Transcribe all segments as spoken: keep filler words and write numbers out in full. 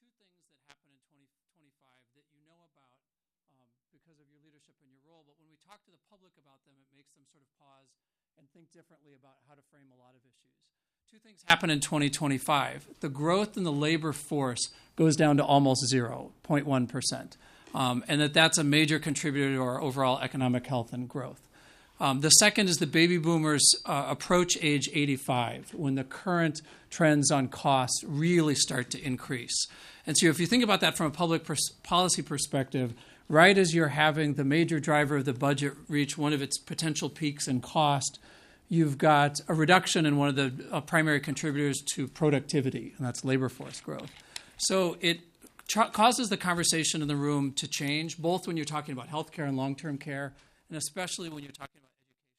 two things that happen in twenty twenty-five that you know about um, because of your leadership and your role, but when we talk to the public about them, it makes them sort of pause and think differently about how to frame a lot of issues. Two things happen in twenty twenty-five. The growth in the labor force goes down to almost zero, zero point one percent, um, and that that's a major contributor to our overall economic health and growth. Um, the second is the baby boomers uh, approach age eighty-five, when the current trends on cost really start to increase. And so if you think about that from a public pers- policy perspective, right as you're having the major driver of the budget reach one of its potential peaks in cost, you've got a reduction in one of the uh, primary contributors to productivity, and that's labor force growth. So it tra- causes the conversation in the room to change, both when you're talking about healthcare and long-term care, and especially when you're talking about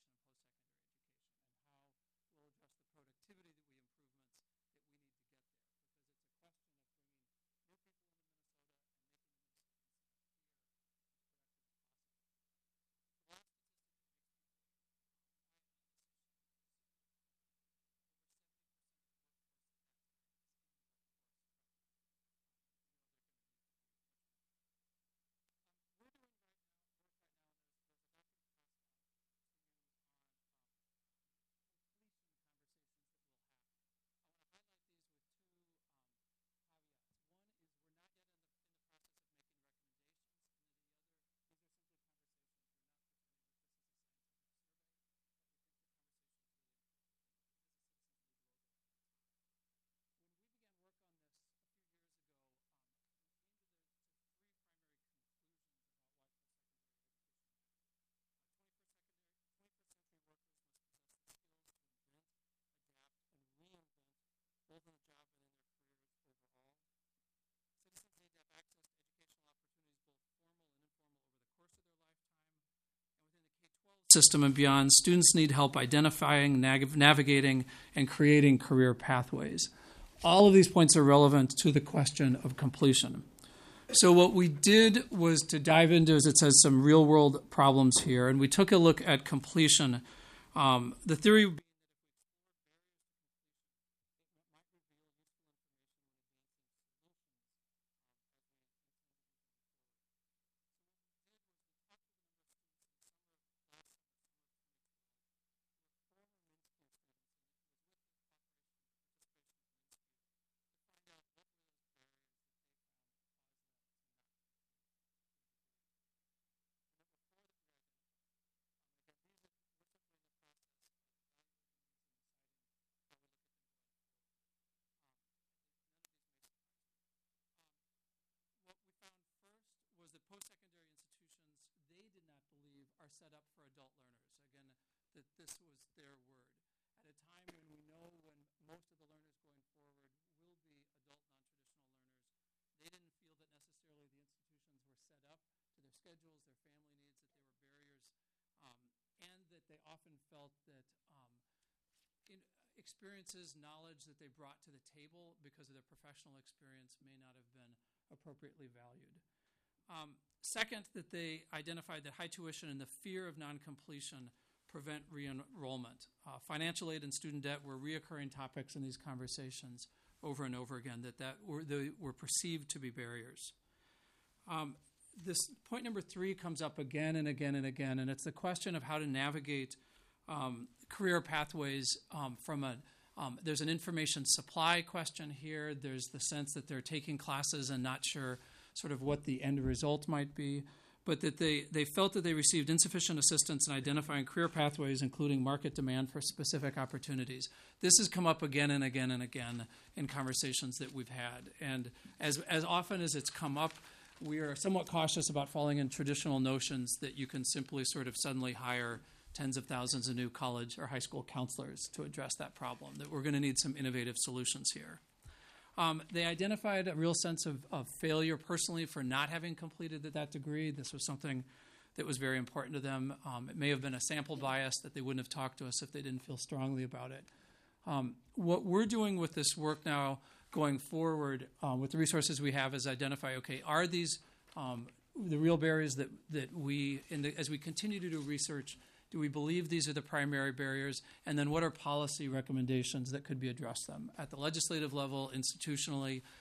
both in the job and in their careers overall. Citizens need to have access to educational opportunities, both formal and informal, over the course of their lifetime. And within the K twelve system and beyond, students need help identifying, nav- navigating, and creating career pathways. All of these points are relevant to the question of completion. So what we did was to dive into, as it says, some real-world problems here, and we took a look at completion. Um, the theory was that post-secondary institutions, they did not believe, are set up for adult learners. Again, that this was their word. At a time when we know when most of the learners going forward will be adult non-traditional learners, they didn't feel that necessarily the institutions were set up to their schedules, their family needs, that there were barriers, um, and that they often felt that um, in experiences, knowledge that they brought to the table because of their professional experience may not have been appropriately valued. Um, second, that they identified that high tuition and the fear of non-completion prevent re-enrollment. Uh, financial aid and student debt were reoccurring topics in these conversations over and over again, that, that were, they were perceived to be barriers. Um, this point number three comes up again and again and again, and it's the question of how to navigate um, career pathways um, from a um, there's an information supply question here. There's the sense that they're taking classes and not sure sort of what the end result might be, but that they, they felt that they received insufficient assistance in identifying career pathways, including market demand for specific opportunities. This has come up again and again and again in conversations that we've had. And as, as often as it's come up, we are somewhat cautious about falling in traditional notions that you can simply sort of suddenly hire tens of thousands of new college or high school counselors to address that problem, that we're going to need some innovative solutions here. Um, they identified a real sense of, of failure personally for not having completed at that degree. This was something that was very important to them. Um, it may have been a sample bias that they wouldn't have talked to us if they didn't feel strongly about it. Um, what we're doing with this work now going forward uh, with the resources we have is identify, okay, are these um, the real barriers that, that we, in the, as we continue to do research, do we believe these are the primary barriers? And then what are policy recommendations that could be addressed them at the legislative level, institutionally,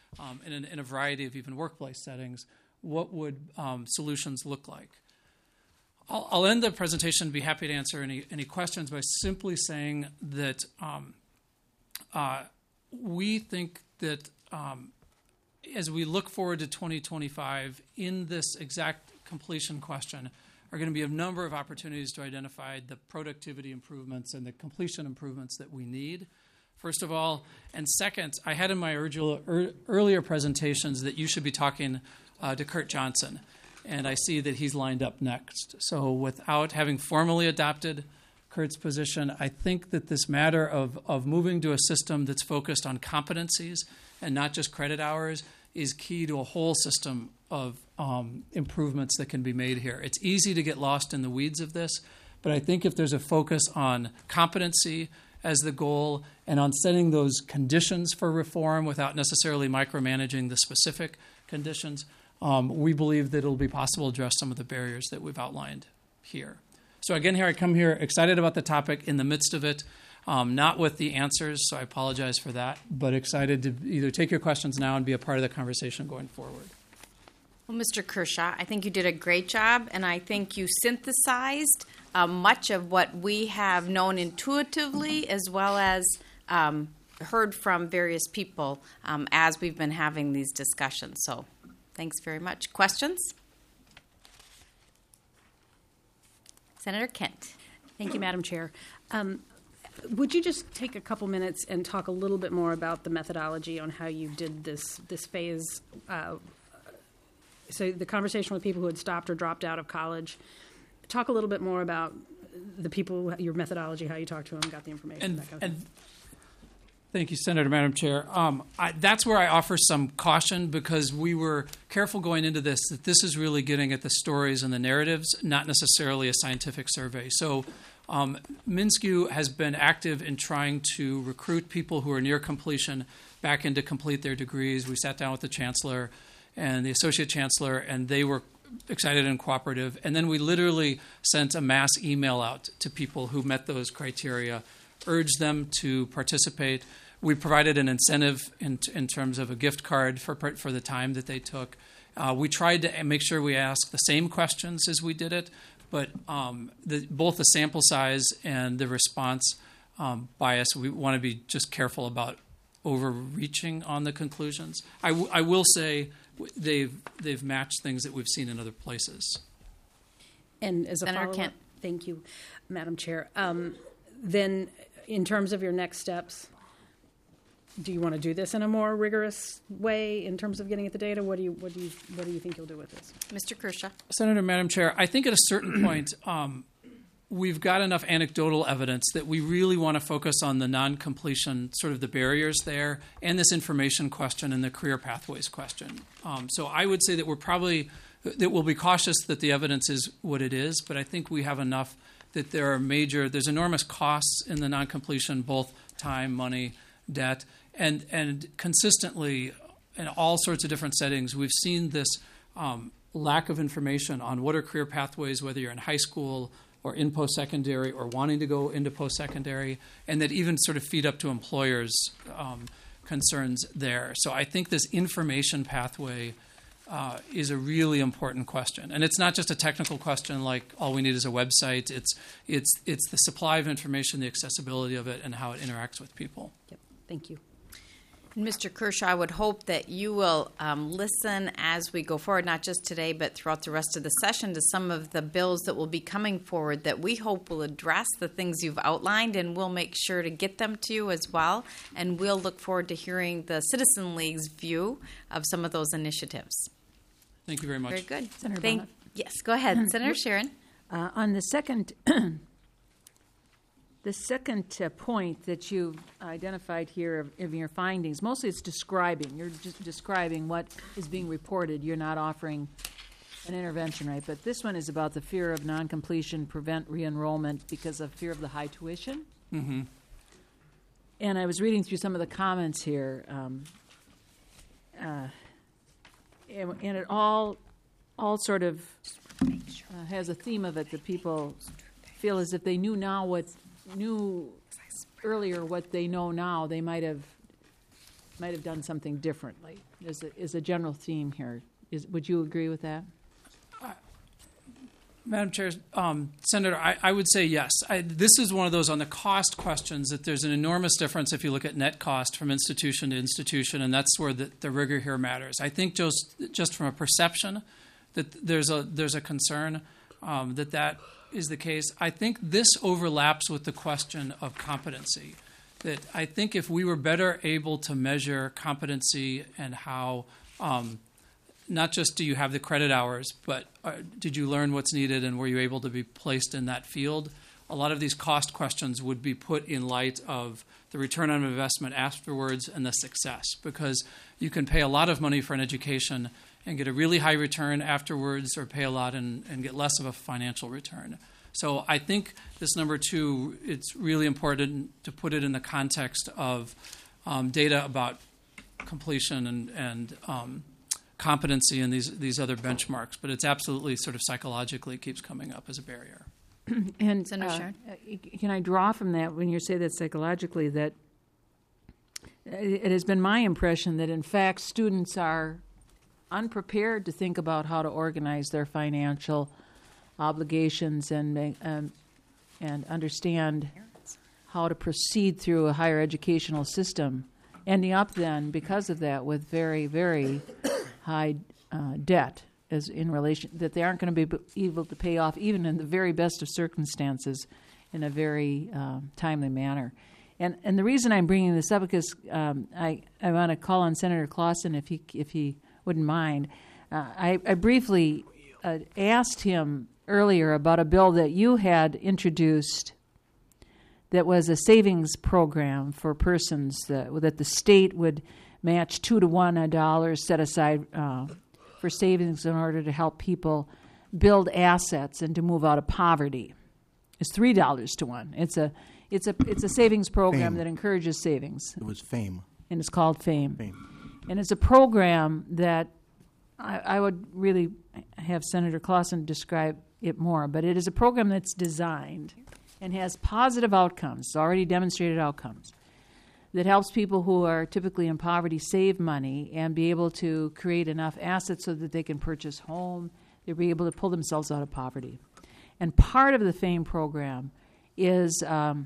um, in, in a variety of even workplace settings, what would um, solutions look like? I'll, I'll end the presentation and be happy to answer any, any questions by simply saying that um, uh, we think that um, as we look forward to twenty twenty-five, in this exact completion question, are going to be a number of opportunities to identify the productivity improvements and the completion improvements that we need, first of all. And second, I had in my earlier presentations that you should be talking uh, to Kurt Johnson, and I see that he's lined up next. So without having formally adopted Kurt's position, I think that this matter of, of moving to a system that's focused on competencies and not just credit hours is key to a whole system of um, improvements that can be made here. It's easy to get lost in the weeds of this, but I think if there's a focus on competency as the goal and on setting those conditions for reform without necessarily micromanaging the specific conditions, um, we believe that it'll be possible to address some of the barriers that we've outlined here. So again, here I come here excited about the topic in the midst of it. Um, not with the answers, so I apologize for that, but excited to either take your questions now and be a part of the conversation going forward. Well, Mister Kershaw, I think you did a great job, and I think you synthesized uh, much of what we have known intuitively as well as um, heard from various people um, as we've been having these discussions. So thanks very much. Questions? Senator Kent. Thank you, Madam Chair. Um, Would you just take a couple minutes and talk a little bit more about the methodology on how you did this this phase? Uh, so the conversation with people who had stopped or dropped out of college. Talk a little bit more about the people, your methodology, how you talked to them, got the information. And, that kind of and thing. Thank you, Senator, Madam Chair. Um, I, that's where I offer some caution because we were careful going into this that this is really getting at the stories and the narratives, not necessarily a scientific survey. So Um, MnSCU has been active in trying to recruit people who are near completion back in to complete their degrees. We sat down with the chancellor and the associate chancellor, and they were excited and cooperative. And then we literally sent a mass email out to people who met those criteria, urged them to participate. We provided an incentive in, in terms of a gift card for, for the time that they took. Uh, we tried to make sure we asked the same questions as we did it, but um, the, both the sample size and the response um, bias, we want to be just careful about overreaching on the conclusions. I, w- I will say they've they've matched things that we've seen in other places. And as a Senator follow-up, Kent. thank you, Madam Chair. Um, then, in terms of your next steps, do you want to do this in a more rigorous way in terms of getting at the data? What do you what do you what do you think you'll do with this, Mister Kershaw? Senator, Madam Chair, I think at a certain point um, we've got enough anecdotal evidence that we really want to focus on the non-completion, sort of the barriers there, and this information question and the career pathways question. Um, so I would say that we're probably that we'll be cautious that the evidence is what it is, but I think we have enough that there are major, there's enormous costs in the non-completion, both time, money, debt, and and consistently in all sorts of different settings, we've seen this um, lack of information on what are career pathways, whether you're in high school or in post-secondary or wanting to go into post-secondary, and that even sort of feed up to employers' um, concerns there. So I think this information pathway uh, is a really important question. And it's not just a technical question like all we need is a website. It's, it's, it's the supply of information, the accessibility of it, and how it interacts with people. Yep. Thank you. Mister Kershaw, I would hope that you will um, listen as we go forward, not just today, but throughout the rest of the session, to some of the bills that will be coming forward that we hope will address the things you've outlined, and we'll make sure to get them to you as well. And we'll look forward to hearing the Citizen League's view of some of those initiatives. Thank you very much. Very good. Senator Thank, Bonnet. yes, go ahead. Senator Sharon. Uh, on the second, the second uh, point that you've identified here of, of your findings, mostly it's describing. You're just describing what is being reported. You're not offering an intervention, right? But this one is about the fear of non-completion, prevent re-enrollment because of fear of the high tuition. Mm-hmm. And I was reading through some of the comments here, um, uh, and, and it all, all sort of uh, has a theme of it that people feel as if they knew now what knew earlier what they know now. They might have might have done something differently. Is a, is a general theme here. Is, would you agree with that? Madam Chair, um, Senator, I, I would say yes. I, this is one of those on the cost questions that there's an enormous difference if you look at net cost from institution to institution, and that's where the, the rigor here matters. I think just just from a perception that there's a there's a concern um, that that is the case. I think this overlaps with the question of competency. That I think if we were better able to measure competency and how um, not just do you have the credit hours, but uh, did you learn what's needed and were you able to be placed in that field? A lot of these cost questions would be put in light of the return on investment afterwards and the success, because you can pay a lot of money for an education and get a really high return afterwards, or pay a lot and, and get less of a financial return. So I think this number two, it's really important to put it in the context of um, data about completion and, and um, competency and these these other benchmarks, but it's absolutely sort of psychologically keeps coming up as a barrier. And Senator uh, Sharon? can I draw from that when you say that psychologically, that it has been my impression that in fact students are unprepared to think about how to organize their financial obligations and make, um, and understand how to proceed through a higher educational system, ending up then because of that with very, very high uh, debt as in relation that they aren't going to be able to pay off even in the very best of circumstances in a very um, timely manner. And and the reason I'm bringing this up because um, I I want to call on Senator Clausen if he if he wouldn't mind. Uh, I, I briefly uh, asked him earlier about a bill that you had introduced that was a savings program for persons that, that the state would match two to one a dollar set aside uh, for savings in order to help people build assets and to move out of poverty. It's three dollars to one. It's a it's a it's a savings program FAME. that encourages savings, It was FAME. and it's called FAME. FAME. And it's a program that I, I would really have Senator Clausen describe it more, but it is a program that's designed and has positive outcomes, already demonstrated outcomes, that helps people who are typically in poverty save money and be able to create enough assets so that they can purchase home, they'll be able to pull themselves out of poverty. And part of the FAME program is um,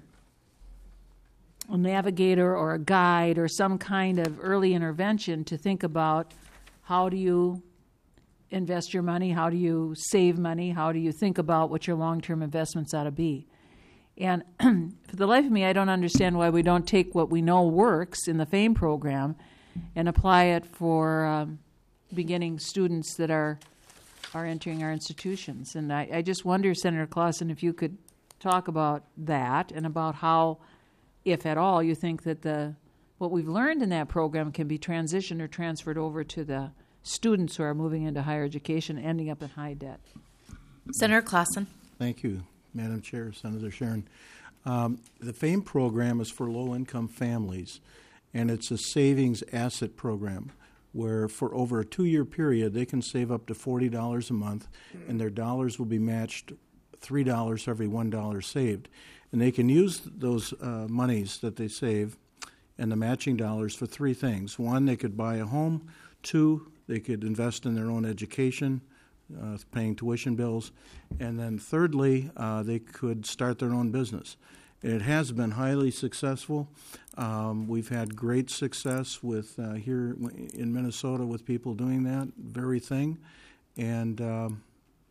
a navigator or a guide or some kind of early intervention to think about how do you invest your money, how do you save money, how do you think about what your long-term investments ought to be. And for the life of me, I don't understand why we don't take what we know works in the FAME program and apply it for um, beginning students that are are entering our institutions. And I, I just wonder, Senator Clausen, if you could talk about that and about how, if at all, you think that the what we've learned in that program can be transitioned or transferred over to the students who are moving into higher education, ending up in high debt. Senator Clausen. Thank you, Madam Chair, Senator Sharon. Um, the FAME program is for low-income families, and it's a savings asset program where for over a two-year period they can save up to forty dollars a month, and their dollars will be matched three dollars every one dollar saved. And they can use those uh, monies that they save and the matching dollars for three things. One, they could buy a home. Two, they could invest in their own education, uh, paying tuition bills. And then thirdly, uh, they could start their own business. And it has been highly successful. Um, we've had great success with uh, here in Minnesota with people doing that very thing. And um,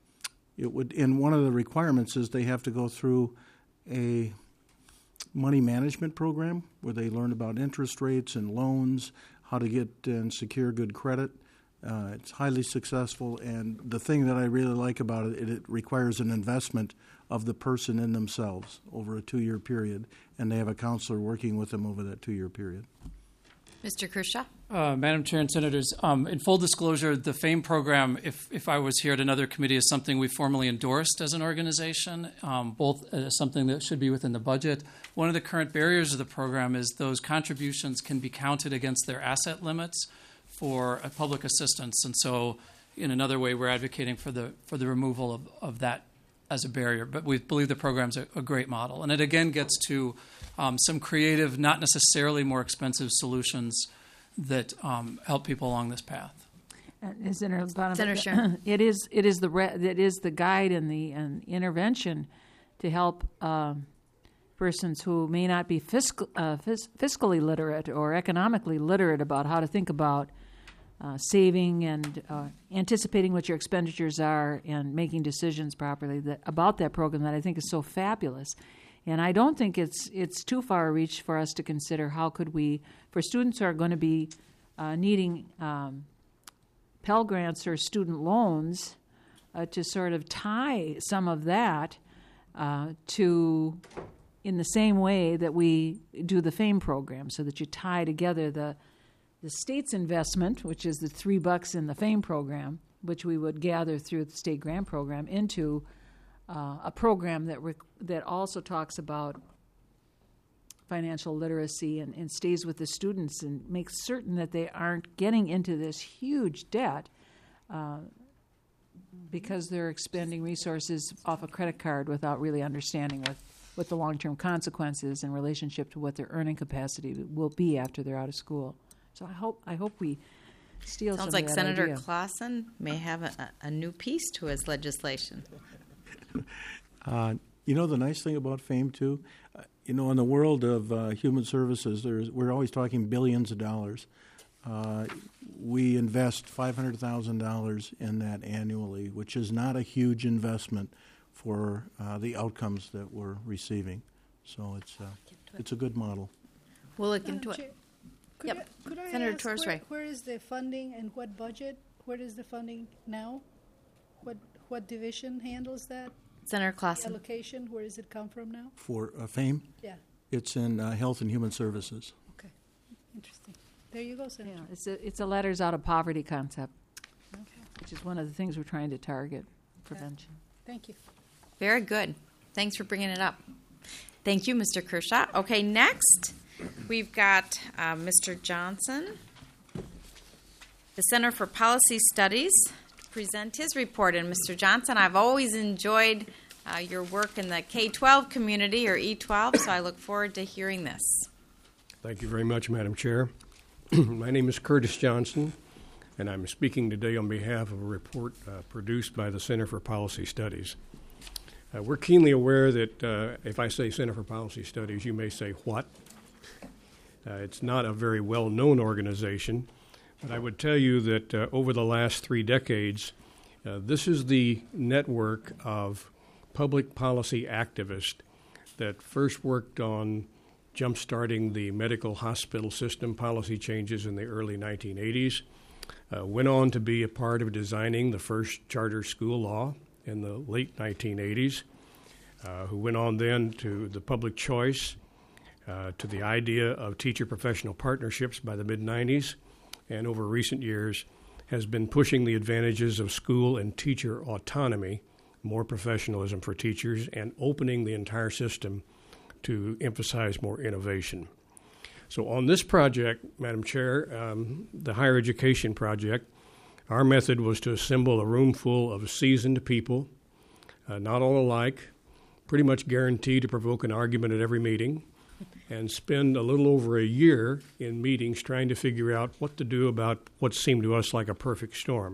it would. And one of the requirements is they have to go through a money management program where they learn about interest rates and loans, how to get and secure good credit. Uh, it's highly successful, and the thing that I really like about it, it, it requires an investment of the person in themselves over a two-year period, and they have a counselor working with them over that two-year period. Mister Kershaw. Uh, Madam Chair and Senators, um, in full disclosure, the FAME program, if, if I was here at another committee, is something we formally endorsed as an organization, um, both as something that should be within the budget. One of the current barriers of the program is those contributions can be counted against their asset limits for uh, public assistance. And so in another way, we're advocating for the for the removal of, of that as a barrier. But we believe the program's a, a great model. And it again gets to um, some creative, not necessarily more expensive solutions that um, help people along this path. Uh, Senator Bonner, Senator Sharon. it is it is the re, it is the guide and the and intervention to help um, persons who may not be fiscal, uh, fis- fiscally literate or economically literate about how to think about uh, saving and uh, anticipating what your expenditures are and making decisions properly that, about that program that I think is so fabulous. And I don't think it's it's too far a reach for us to consider how could we, for students who are going to be uh, needing um, Pell Grants or student loans, uh, to sort of tie some of that uh, to, in the same way that we do the FAME program, so that you tie together the the state's investment, which is the three bucks in the FAME program, which we would gather through the state grant program, into uh, a program that rec- that also talks about financial literacy and, and stays with the students and makes certain that they aren't getting into this huge debt uh, because they're expending resources off a credit card without really understanding what, what the long-term consequences in relationship to what their earning capacity will be after they're out of school. So I hope I hope we steal Sounds some like of that Senator idea. Clausen may have a, a new piece to his legislation. Uh, you know the nice thing about FAME too, uh, you know in the world of uh, human services, there's we're always talking billions of dollars. Uh, we invest five hundred thousand dollars in that annually, which is not a huge investment for uh, the outcomes that we're receiving. So it's uh, it's a good model. We'll look Madam into it. Chair, Could Yep. I, could I Senator ask where, Torsray. where is the funding and what budget? Where is the funding now? What what division handles that? Senator The Clausen. allocation, where does it come from now? For uh, FAME, Yeah, it's in uh, Health and Human Services. okay. Interesting. There you go, Senator. Yeah, it's a, it's a letters out of poverty concept, Okay. which is one of the things we're trying to target, prevention. Thank you. Very good. Thanks for bringing it up. Thank you, Mister Kershaw. Okay, next we've got uh, Mister Johnson, the Center for Policy Studies, to present his report. And Mister Johnson, I've always enjoyed uh, your work in the K twelve community, or E twelve, so I look forward to hearing this. Thank you very much, Madam Chair. My name is Curtis Johnson, and I'm speaking today on behalf of a report uh, produced by the Center for Policy Studies. Uh, we're keenly aware that uh, if I say Center for Policy Studies, you may say, what? Uh, it's not a very well-known organization, but I would tell you that uh, over the last three decades, uh, this is the network of public policy activists that first worked on jump-starting the medical hospital system policy changes in the early nineteen eighties, uh, went on to be a part of designing the first charter school law in the late nineteen eighties, uh, who went on then to the public choice, uh, to the idea of teacher professional partnerships by the mid nineties, and over recent years has been pushing the advantages of school and teacher autonomy, more professionalism for teachers, and opening the entire system to emphasize more innovation. So on this project, Madam Chair, um, the higher education project, our method was to assemble a room full of seasoned people, uh, not all alike, pretty much guaranteed to provoke an argument at every meeting, and spend a little over a year in meetings trying to figure out what to do about what seemed to us like a perfect storm.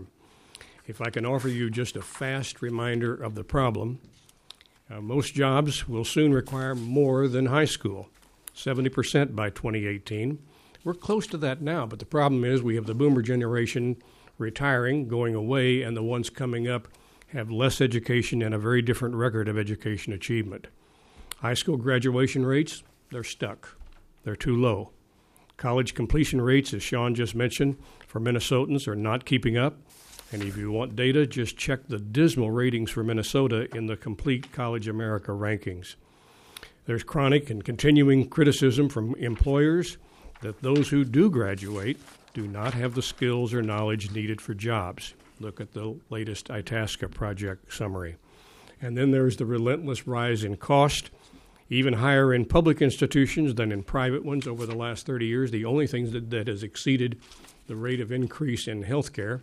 If I can offer you just a fast reminder of the problem, uh, most jobs will soon require more than high school, seventy percent by twenty eighteen. We're close to that now, but the problem is we have the boomer generation retiring, going away, and the ones coming up have less education and a very different record of education achievement. High school graduation rates, they're stuck. They're too low. College completion rates, as Sean just mentioned, for Minnesotans are not keeping up. And if you want data, just check the dismal ratings for Minnesota in the Complete College America rankings. There's chronic and continuing criticism from employers that those who do graduate do not have the skills or knowledge needed for jobs. Look at the latest Itasca project summary. And then there's the relentless rise in cost, even higher in public institutions than in private ones over the last thirty years. The only thing that, that has exceeded the rate of increase in health care,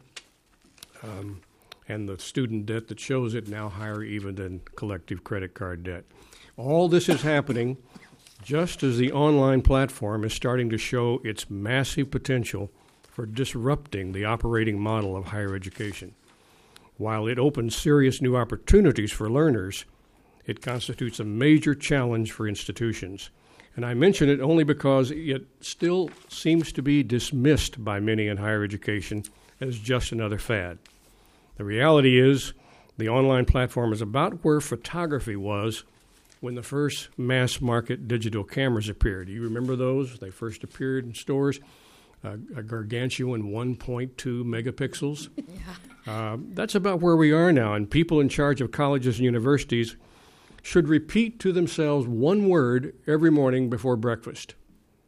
um, and the student debt that shows it now higher even than collective credit card debt. All this is happening just as the online platform is starting to show its massive potential for disrupting the operating model of higher education. While it opens serious new opportunities for learners, it constitutes a major challenge for institutions. And I mention it only because it still seems to be dismissed by many in higher education as just another fad. The reality is, the online platform is about where photography was when the first mass market digital cameras appeared. Do you remember those? They first appeared in stores, uh, a gargantuan one point two megapixels. Yeah. Uh, that's about where we are now, and people in charge of colleges and universities should repeat to themselves one word every morning before breakfast: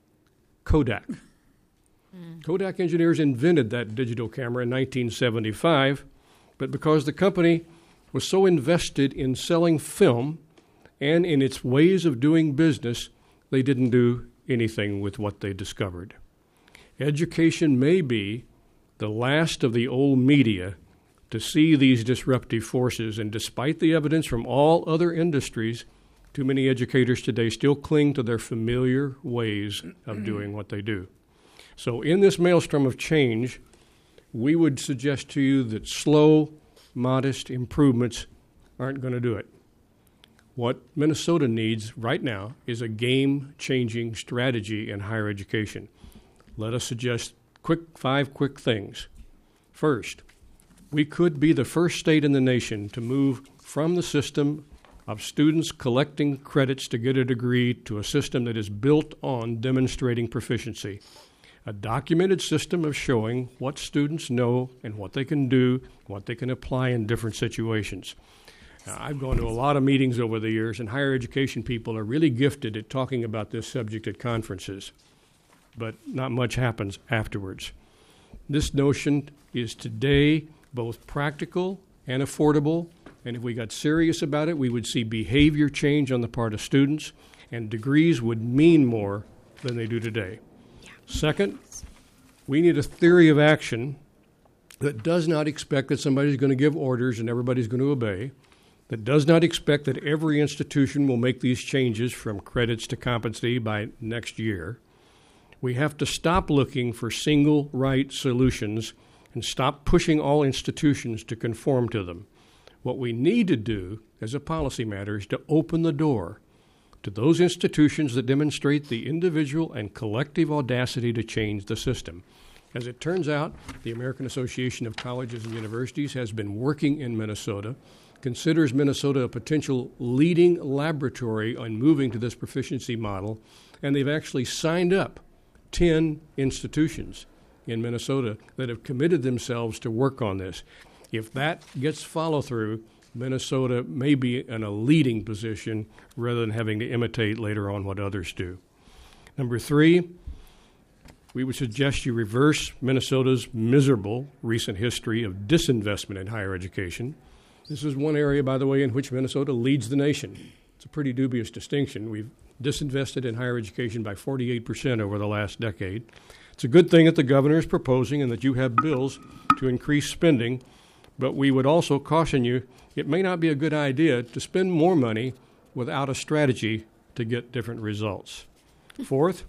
Kodak. Mm. Kodak engineers invented that digital camera in nineteen seventy-five, but because the company was so invested in selling film and in its ways of doing business, they didn't do anything with what they discovered. Education may be the last of the old media to see these disruptive forces, and despite the evidence from all other industries, too many educators today still cling to their familiar ways of doing what they do. So in this maelstrom of change, we would suggest to you that slow, modest improvements aren't going to do it. What Minnesota needs right now is a game-changing strategy in higher education. Let us suggest quick five quick things. First, we could be the first state in the nation to move from the system of students collecting credits to get a degree to a system that is built on demonstrating proficiency. A documented system of showing what students know and what they can do, what they can apply in different situations. Now, I've gone to a lot of meetings over the years, and higher education people are really gifted at talking about this subject at conferences, but not much happens afterwards. This notion is today both practical and affordable, and if we got serious about it, we would see behavior change on the part of students, and degrees would mean more than they do today. Yeah. Second, we need a theory of action that does not expect that somebody's going to give orders and everybody's going to obey, that does not expect that every institution will make these changes from credits to competency by next year. We have to stop looking for single right solutions and stop pushing all institutions to conform to them. What we need to do as a policy matter is to open the door to those institutions that demonstrate the individual and collective audacity to change the system. As it turns out, the American Association of Colleges and Universities has been working in Minnesota, considers Minnesota a potential leading laboratory on moving to this proficiency model, and they've actually signed up ten institutions in Minnesota that have committed themselves to work on this. If that gets follow-through, Minnesota may be in a leading position rather than having to imitate later on what others do. Number three, we would suggest you reverse Minnesota's miserable recent history of disinvestment in higher education. This is one area, by the way, in which Minnesota leads the nation. It's a pretty dubious distinction. We've disinvested in higher education by forty-eight percent over the last decade. It's a good thing that the governor is proposing and that you have bills to increase spending, but we would also caution you it may not be a good idea to spend more money without a strategy to get different results. Fourth,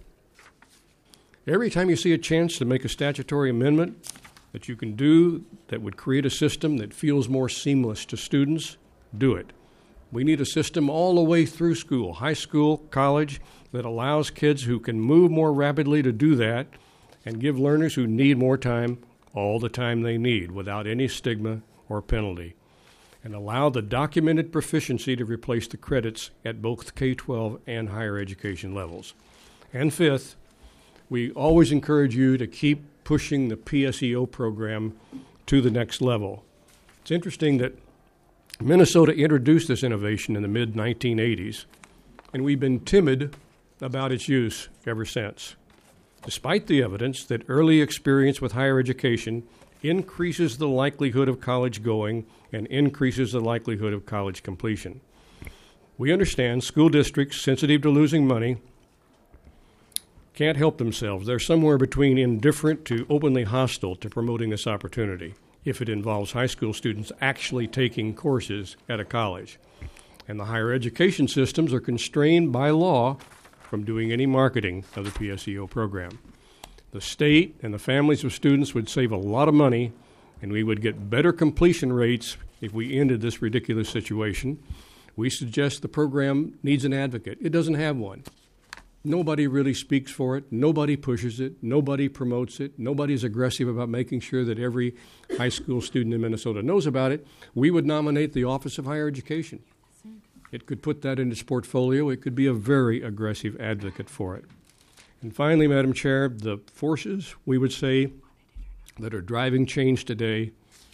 every time you see a chance to make a statutory amendment that you can do that would create a system that feels more seamless to students, do it. We need a system all the way through school, high school, college, that allows kids who can move more rapidly to do that and give learners who need more time all the time they need without any stigma or penalty, and allow the documented proficiency to replace the credits at both K twelve and higher education levels. And fifth, we always encourage you to keep pushing the P S E O program to the next level. It's interesting that Minnesota introduced this innovation in the mid nineteen eighties, and we've been timid about its use ever since, despite the evidence that early experience with higher education increases the likelihood of college going and increases the likelihood of college completion. We understand school districts sensitive to losing money can't help themselves. They're somewhere between indifferent to openly hostile to promoting this opportunity if it involves high school students actually taking courses at a college. And the higher education systems are constrained by law from doing any marketing of the P S E O program. The state and the families of students would save a lot of money, and we would get better completion rates if we ended this ridiculous situation. We suggest the program needs an advocate. It doesn't have one. Nobody really speaks for it. Nobody pushes it. Nobody promotes it. Nobody's aggressive about making sure that every high school student in Minnesota knows about it. We would nominate the Office of Higher Education. It could put that in its portfolio. It could be a very aggressive advocate for it. And finally, Madam Chair, the forces, we would say, that are driving change today,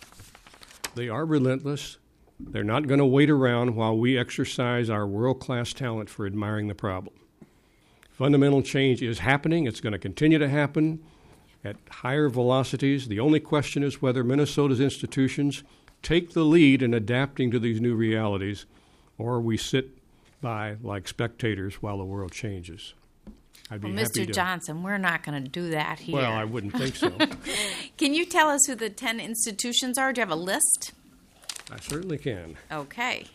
they are relentless. They're not going to wait around while we exercise our world-class talent for admiring the problem. Fundamental change is happening. It's going to continue to happen at higher velocities. The only question is whether Minnesota's institutions take the lead in adapting to these new realities, or we sit by like spectators while the world changes. I'd be Well, happy Mister to. Johnson, we're not going to do that here. Well, I wouldn't think so. Can you tell us who the ten institutions are? Do you have a list? I certainly can. Okay.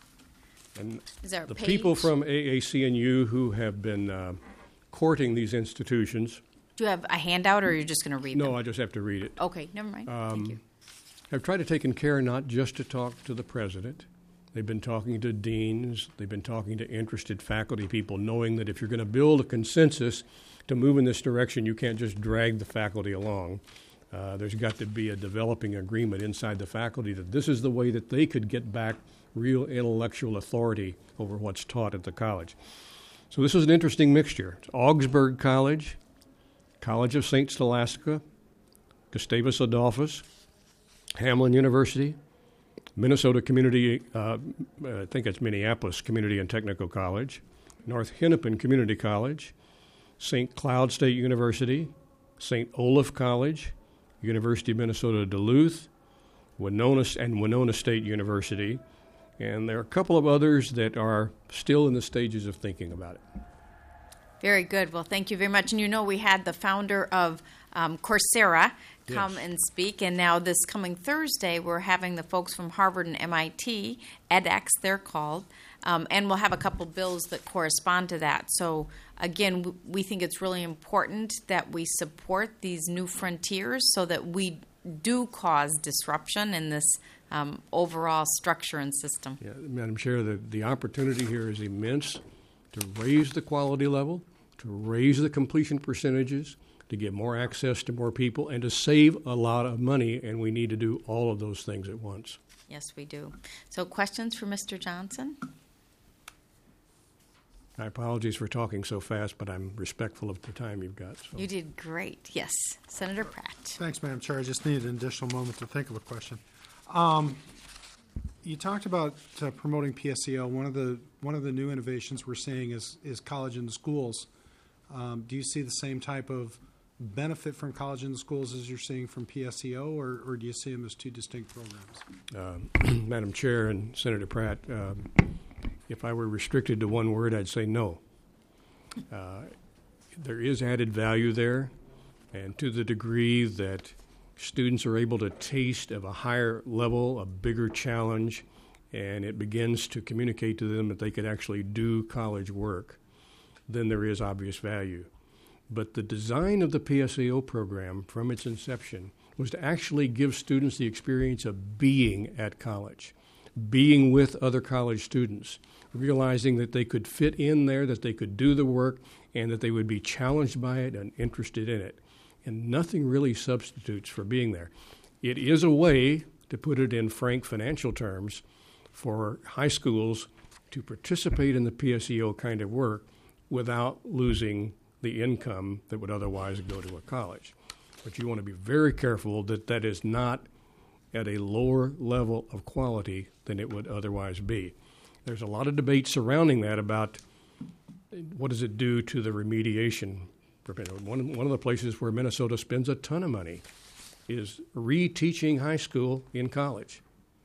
And Is there a the page? people from A A C N U who have been uh, courting these institutions, Do you have a handout, or are you just going to read them? no, I just have to read it, Okay, never mind. Thank you. have tried to take care not just to talk to the president. They've been talking to deans. They've been talking to interested faculty people, knowing that if you're going to build a consensus to move in this direction, you can't just drag the faculty along. Uh, there's got to be a developing agreement inside the faculty that this is the way that they could get back real intellectual authority over what's taught at the college. So this is an interesting mixture. It's Augsburg College, College of Saint Scholastica, Gustavus Adolphus, Hamlin University, Minnesota Community, uh, I think it's Minneapolis Community and Technical College, North Hennepin Community College, Saint Cloud State University, Saint Olaf College, University of Minnesota Duluth, Winona and Winona State University, and there are a couple of others that are still in the stages of thinking about it. Very good. Well, thank you very much. And you know, we had the founder of um, Coursera come Yes. and speak, and now this coming Thursday, we're having the folks from Harvard and M I T, edX, they're called, um, and we'll have a couple bills that correspond to that. So, again, w- we think it's really important that we support these new frontiers so that we do cause disruption in this um, overall structure and system. Yeah, Madam Chair, the, the opportunity here is immense to raise the quality level, to raise the completion percentages, to get more access to more people, and to save a lot of money, and we need to do all of those things at once. Yes, we do. So, questions for Mister Johnson? My apologies for talking so fast, but I'm respectful of the time you've got. So. You did great. Yes. Senator Pratt. Thanks, Madam Chair. I just needed an additional moment to think of a question. Um, you talked about uh, promoting P S E O. One of the one of the new innovations we're seeing is is college in the schools. Um, do you see the same type of benefit from college in the schools as you're seeing from P S E O, or, or do you see them as two distinct programs? Uh, Madam Chair and Senator Pratt, um, if I were restricted to one word, I'd say no. Uh, there is added value there, and to the degree that students are able to taste of a higher level, a bigger challenge, and it begins to communicate to them that they could actually do college work, then there is obvious value. But the design of the P S E O program from its inception was to actually give students the experience of being at college, being with other college students, realizing that they could fit in there, that they could do the work, and that they would be challenged by it and interested in it. And nothing really substitutes for being there. It is a way, to put it in frank financial terms, for high schools to participate in the P S E O kind of work without losing the income that would otherwise go to a college. But you want to be very careful that that is not at a lower level of quality than it would otherwise be. There's a lot of debate surrounding that about what does it do to the remediation. One, one of the places where Minnesota spends a ton of money is reteaching high school in college.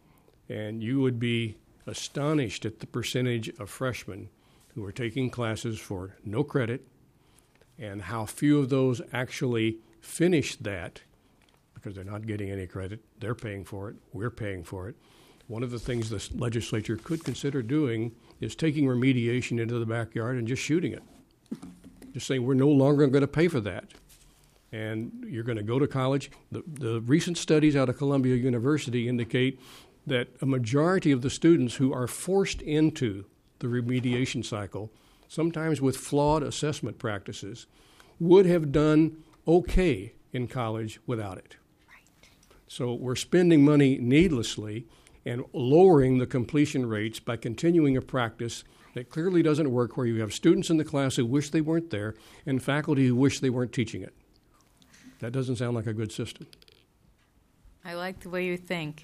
And you would be astonished at the percentage of freshmen who are taking classes for no credit and how few of those actually finish that because they're not getting any credit. They're paying for it. We're paying for it. One of the things the legislature could consider doing is taking remediation into the backyard and just shooting it. Just saying we're no longer going to pay for that. And you're going to go to college. The, the recent studies out of Columbia University indicate that a majority of the students who are forced into the remediation cycle, sometimes with flawed assessment practices, would have done okay in college without it. So we're spending money needlessly and lowering the completion rates by continuing a practice that clearly doesn't work, where you have students in the class who wish they weren't there and faculty who wish they weren't teaching it. That doesn't sound like a good system. I like the way you think.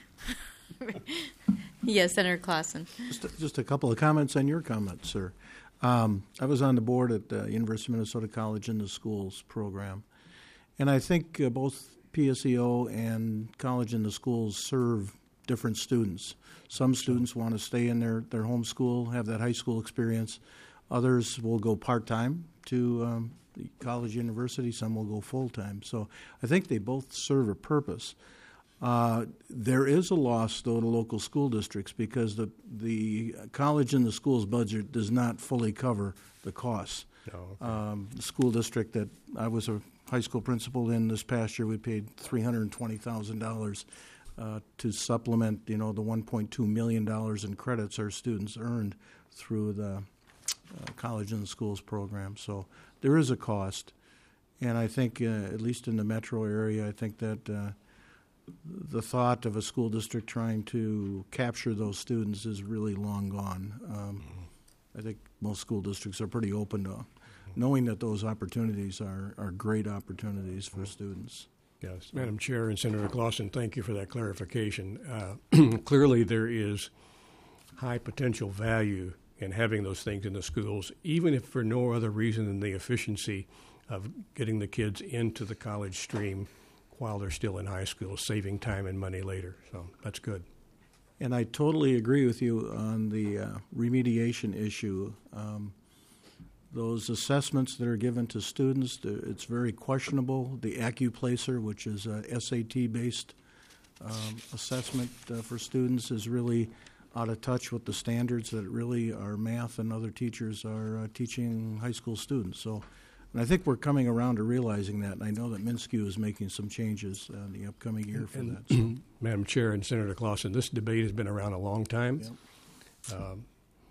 Yes, Senator Clausen. Just, just a couple of comments on your comments, sir. Um, I was on the board at the University of Minnesota College in the Schools program, and I think uh, both P S E O and College in the Schools serve different students. Some students want to stay in their, their home school, have that high school experience. Others will go part-time to um, the college university. Some will go full-time. So I think they both serve a purpose. Uh, there is a loss, though, to local school districts because the, the college in the schools budget does not fully cover the costs. Oh, okay. Um, the school district that I was a high school principal in this past year, we paid three hundred twenty thousand dollars uh, to supplement, you know, the one point two million dollars in credits our students earned through the uh, College in the Schools program. So there is a cost, and I think, uh, at least in the metro area, I think that uh, the thought of a school district trying to capture those students is really long gone. Um, I think most school districts are pretty open to knowing that those opportunities are, are great opportunities for students. Yes, Madam Chair and Senator Clausen, thank you for that clarification. Uh, clearly, there is high potential value in having those things in the schools, even if for no other reason than the efficiency of getting the kids into the college stream while they're still in high school, saving time and money later. So that's good. And I totally agree with you on the uh, remediation issue. Um, those assessments that are given to students, it's very questionable. The AccuPlacer, which is a S A T-based um, assessment uh, for students, is really out of touch with the standards that really our math and other teachers are uh, teaching high school students. So, and I think we're coming around to realizing that, and I know that MnSCU is making some changes uh, in the upcoming year for and, that. So. Madam Chair and Senator Clausen, this debate has been around a long time. Yep. Um,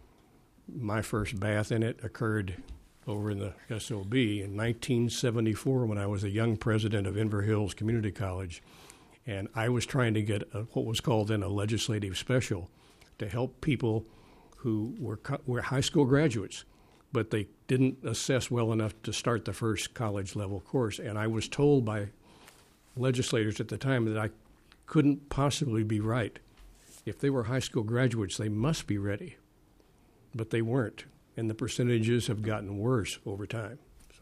my first bath in it occurred over in the S O B in nineteen seventy-four when I was a young president of Inver Hills Community College, and I was trying to get a, what was called then a legislative special to help people who were, co- were high school graduates, but they didn't assess well enough to start the first college level course. And I was told by legislators at the time that I couldn't possibly be right. If they were high school graduates, they must be ready. But they weren't. And the percentages have gotten worse over time. So.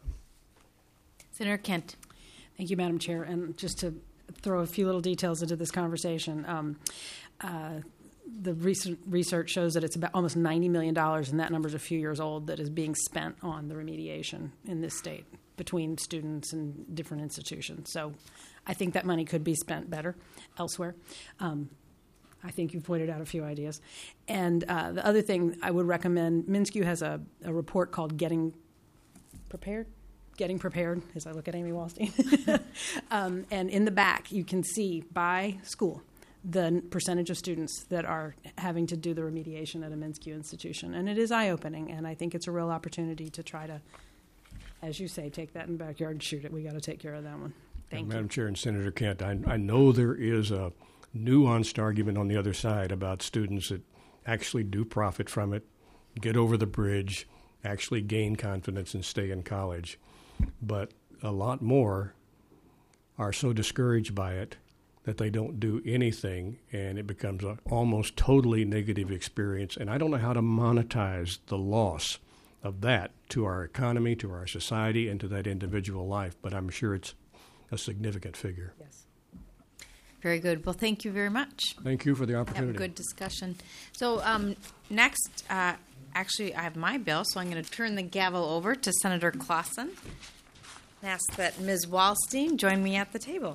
Senator Kent. Thank you, Madam Chair. And just to throw a few little details into this conversation, um, uh, the recent research shows that it's about almost ninety million dollars, and that number is a few years old, that is being spent on the remediation in this state between students and different institutions. So I think that money could be spent better elsewhere. Um, I think you've pointed out a few ideas. And uh, the other thing I would recommend, MnSCU has a, a report called Getting Prepared, Getting Prepared, as I look at Amy Wallstein. um, and in the back, you can see by school the percentage of students that are having to do the remediation at a MnSCU institution. And it is eye-opening, and I think it's a real opportunity to try to, as you say, take that in the backyard and shoot it. We got to take care of that one. Thank and you. Madam Chair and Senator Kent, I, I know there is a nuanced argument on the other side about students that actually do profit from it, get over the bridge, actually gain confidence and stay in college. But a lot more are so discouraged by it that they don't do anything, and it becomes an almost totally negative experience. And I don't know how to monetize the loss of that to our economy, to our society, and to that individual life, but I'm sure it's a significant figure. Yes. Very good. Well, thank you very much. Thank you for the Have opportunity. a good discussion. So um, next, uh, actually, I have my bill, so I'm going to turn the gavel over to Senator Clausen and ask that Miz Wallstein join me at the table.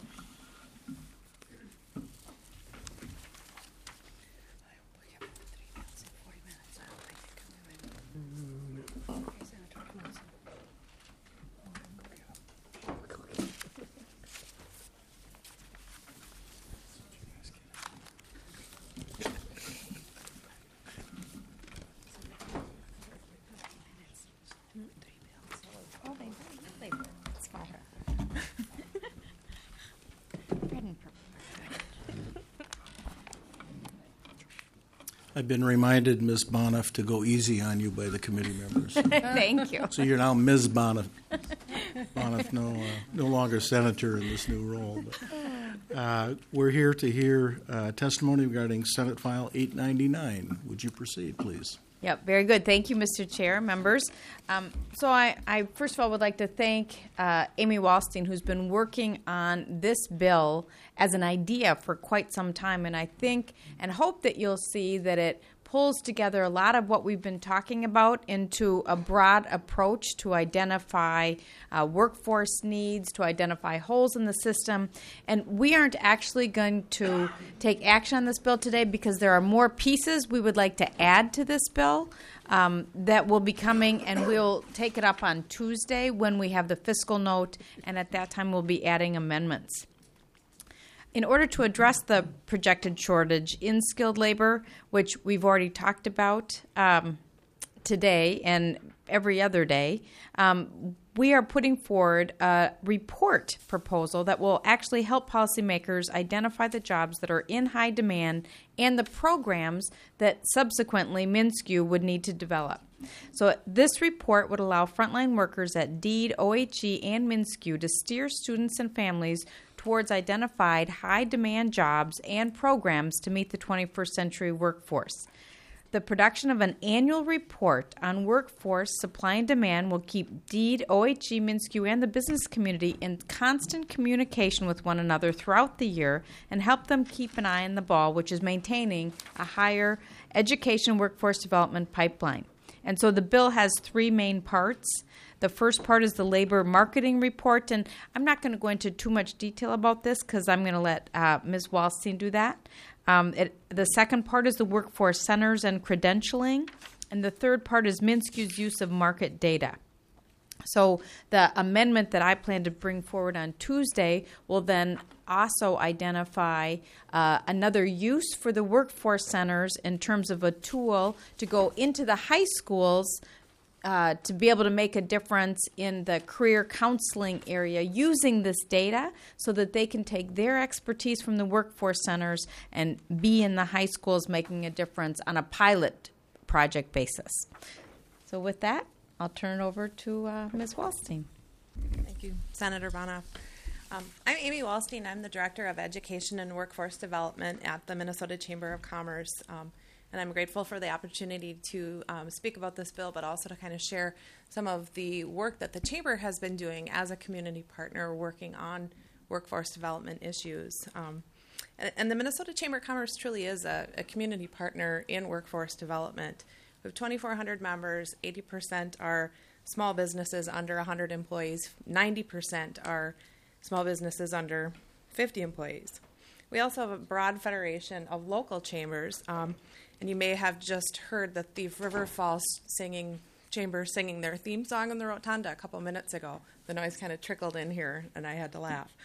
I've been reminded, Miz Boniff, to go easy on you by the committee members. Thank you. So you're now Miz Boniff. Boniff, no, uh, no longer senator in this new role. But, uh, we're here to hear uh, testimony regarding Senate File eight ninety-nine. Would you proceed, please? Yep, very good. Thank you, Mister Chair, members. Um, so I, I first of all would like to thank uh, Amy Wallstein, who's been working on this bill as an idea for quite some time, and I think and hope that you'll see that it pulls together a lot of what we've been talking about into a broad approach to identify uh, workforce needs, to identify holes in the system. And we aren't actually going to take action on this bill today because there are more pieces we would like to add to this bill um, that will be coming, and we'll take it up on Tuesday when we have the fiscal note, and at that time we'll be adding amendments. In order to address the projected shortage in skilled labor, which we've already talked about um, today and every other day, um, we are putting forward a report proposal that will actually help policymakers identify the jobs that are in high demand and the programs that subsequently MnSCU would need to develop. So this report would allow frontline workers at DEED, O H E, and MnSCU to steer students and families towards identified high-demand jobs and programs to meet the twenty-first century workforce. The production of an annual report on workforce supply and demand will keep DEED, O H E, MnSCU, and the business community in constant communication with one another throughout the year and help them keep an eye on the ball, which is maintaining a higher education workforce development pipeline. And so the bill has three main parts. The first part is the labor marketing report, and I'm not going to go into too much detail about this because I'm going to let uh, Miz Wallstein do that. Um, it, the second part is the workforce centers and credentialing, and the third part is MnSCU's use of market data. So the amendment that I plan to bring forward on Tuesday will then also identify uh, another use for the workforce centers in terms of a tool to go into the high schools uh, to be able to make a difference in the career counseling area using this data so that they can take their expertise from the workforce centers and be in the high schools making a difference on a pilot project basis. So with that, I'll turn it over to uh, Miz Wallstein. Thank you, Senator Boniff. Um, I'm Amy Wallstein. I'm the Director of Education and Workforce Development at the Minnesota Chamber of Commerce, um, and I'm grateful for the opportunity to um, speak about this bill, but also to kind of share some of the work that the Chamber has been doing as a community partner working on workforce development issues. Um, and, and the Minnesota Chamber of Commerce truly is a, a community partner in workforce development. We have twenty-four hundred members, eighty percent are small businesses under one hundred employees, ninety percent are small businesses under fifty employees. We also have a broad federation of local chambers, um, and you may have just heard the Thief River Falls singing chamber singing their theme song in the rotunda a couple minutes ago. The noise kind of trickled in here, and I had to laugh.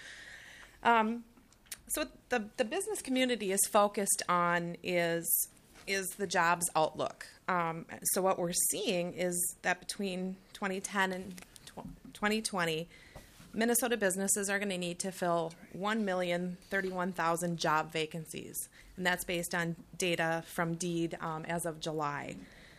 Um, so the, the business community is focused on is is the jobs outlook. Um, so what we're seeing is that between twenty ten and twenty twenty, Minnesota businesses are going to need to fill one million thirty-one thousand job vacancies, and that's based on data from DEED um, as of July.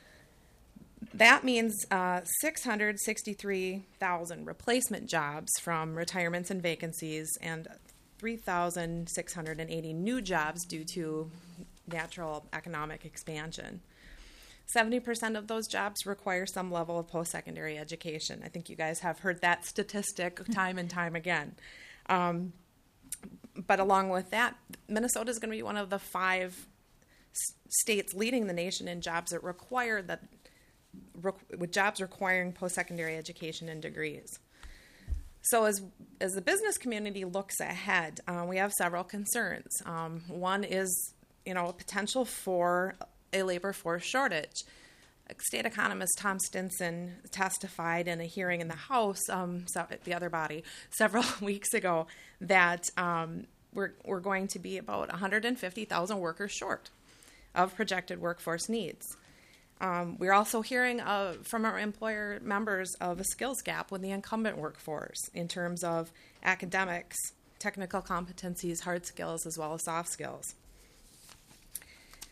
That means uh, six hundred sixty-three thousand replacement jobs from retirements and vacancies, and three thousand six hundred eighty new jobs due to natural economic expansion. seventy percent of those jobs require some level of post-secondary education. I think you guys have heard that statistic time and time again. Um, but along with that, Minnesota is going to be one of the five s- states leading the nation in jobs that require that, requ- with jobs requiring post-secondary education and degrees. So as as the business community looks ahead, uh, we have several concerns. Um, one is, you know, potential for a labor force shortage. State economist Tom Stinson testified in a hearing in the House, um, so the other body, several weeks ago, that um, we're we're going to be about one hundred fifty thousand workers short of projected workforce needs. Um, we're also hearing uh, from our employer members of a skills gap with the incumbent workforce in terms of academics, technical competencies, hard skills, as well as soft skills.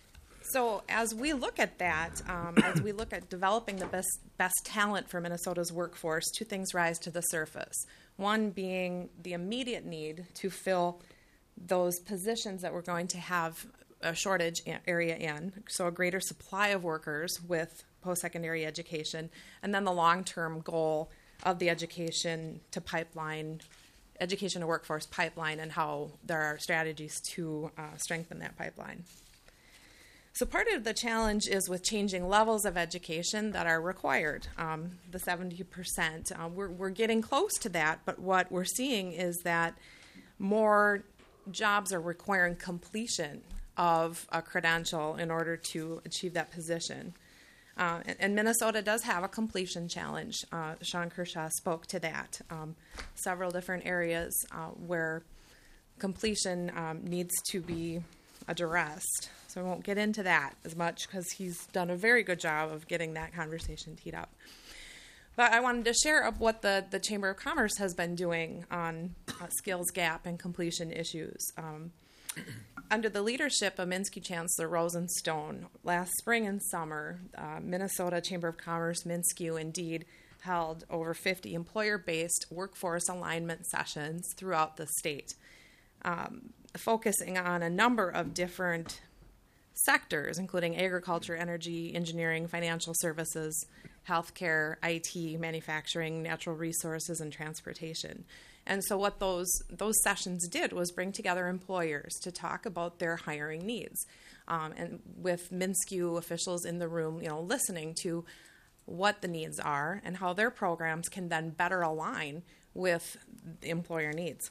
So as we look at that, um, as we look at developing the best best talent for Minnesota's workforce, two things rise to the surface. One being the immediate need to fill those positions that we're going to have a shortage area in, so a greater supply of workers with post-secondary education, and then the long-term goal of the education to pipeline, education to workforce pipeline, and how there are strategies to uh, strengthen that pipeline. So part of the challenge is with changing levels of education that are required, um, the seventy percent. Uh, we're, we're getting close to that, but what we're seeing is that more jobs are requiring completion of a credential in order to achieve that position. Uh, and, and Minnesota does have a completion challenge. Uh, Sean Kershaw spoke to that. Um, several different areas uh, where completion um, needs to be addressed. So I won't get into that as much because he's done a very good job of getting that conversation teed up. But I wanted to share up what the, the Chamber of Commerce has been doing on uh, skills gap and completion issues. Um, under the leadership of Minsky Chancellor Rosenstone, last spring and summer, uh, Minnesota Chamber of Commerce, Minsky, indeed, held over fifty employer-based workforce alignment sessions throughout the state, um, focusing on a number of different sectors, including agriculture, energy, engineering, financial services, healthcare, I T, manufacturing, natural resources, and transportation. And so what those those sessions did was bring together employers to talk about their hiring needs, um, and with Minsky officials in the room, you know, listening to what the needs are and how their programs can then better align with the employer needs.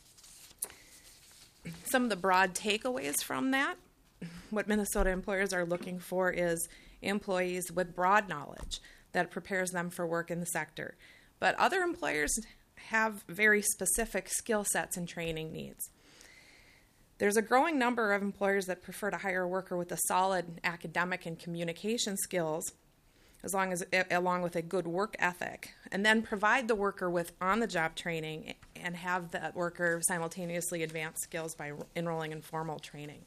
Some of the broad takeaways from that, what Minnesota employers are looking for is employees with broad knowledge that prepares them for work in the sector. But other employers have very specific skill sets and training needs. There's a growing number of employers that prefer to hire a worker with a solid academic and communication skills, as long as along with a good work ethic, and then provide the worker with on-the-job training and have that worker simultaneously advance skills by enrolling in formal training.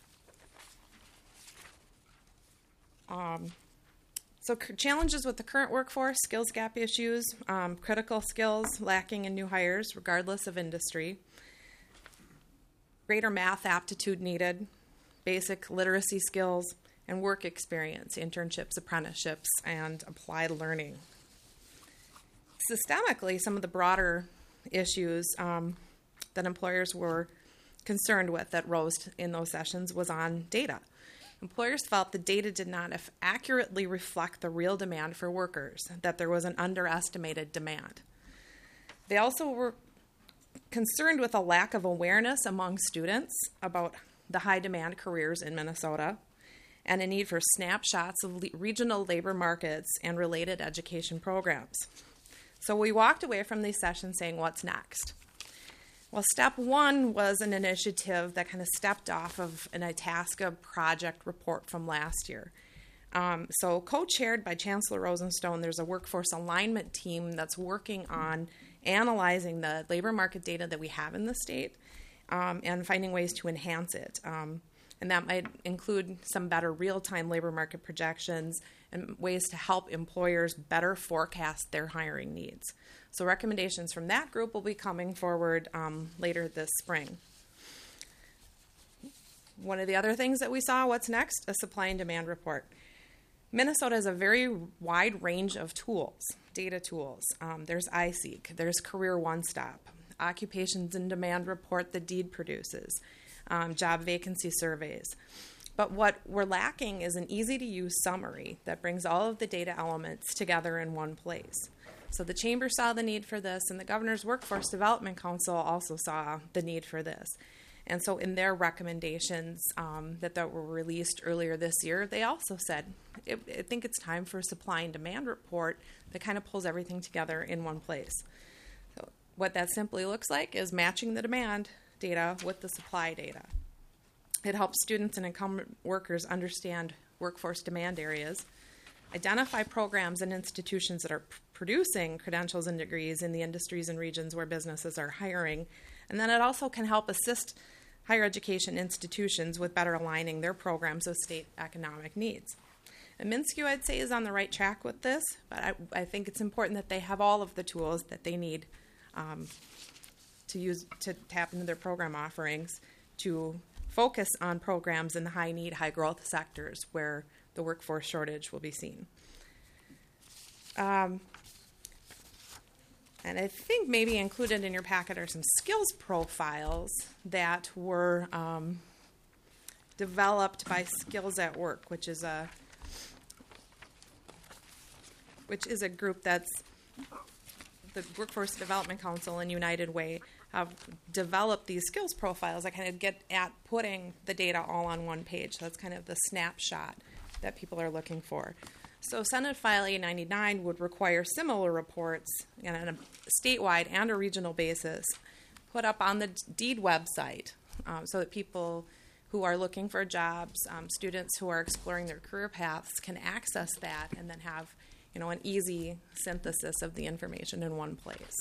Um, so c- challenges with the current workforce, skills gap issues, um, critical skills lacking in new hires, regardless of industry, greater math aptitude needed, basic literacy skills, and work experience, internships, apprenticeships, and applied learning. Systemically, some of the broader issues um, that employers were concerned with that rose in those sessions was on data. Employers felt the data did not accurately reflect the real demand for workers, that there was an underestimated demand. They also were concerned with a lack of awareness among students about the high demand careers in Minnesota and a need for snapshots of le- regional labor markets and related education programs. So we walked away from these sessions saying, what's next? Well, step one was an initiative that kind of stepped off of an Itasca project report from last year. Um, so co-chaired by Chancellor Rosenstone, there's a workforce alignment team that's working on analyzing the labor market data that we have in the state um, and finding ways to enhance it. Um, and that might include some better real-time labor market projections and ways to help employers better forecast their hiring needs. So recommendations from that group will be coming forward um, later this spring. One of the other things that we saw, what's next? A supply and demand report. Minnesota has a very wide range of tools, data tools. Um, there's iSeek, there's Career One Stop, Occupations and Demand Report that Deed produces, um, job vacancy surveys. But what we're lacking is an easy-to-use summary that brings all of the data elements together in one place. So the Chamber saw the need for this, and the Governor's Workforce Development Council also saw the need for this. And so in their recommendations um, that, that were released earlier this year, they also said, I, I think it's time for a supply and demand report that kind of pulls everything together in one place. So what that simply looks like is matching the demand data with the supply data. It helps students and incumbent workers understand workforce demand areas, identify programs and institutions that are p- producing credentials and degrees in the industries and regions where businesses are hiring, and then it also can help assist higher education institutions with better aligning their programs with state economic needs. And MnSCU, I'd say, is on the right track with this, but I, I think it's important that they have all of the tools that they need um, to use to tap into their program offerings to focus on programs in the high-need, high-growth sectors where the workforce shortage will be seen. Um, and I think maybe included in your packet are some skills profiles that were um, developed by Skills at Work, which is a which is a group that's the Workforce Development Council and United Way have developed these skills profiles that kind of get at putting the data all on one page. So that's kind of the snapshot that people are looking for. So Senate File A ninety-nine would require similar reports, again, on a statewide and a regional basis, put up on the DEED website um, so that people who are looking for jobs, um, students who are exploring their career paths can access that and then have, you know, an easy synthesis of the information in one place.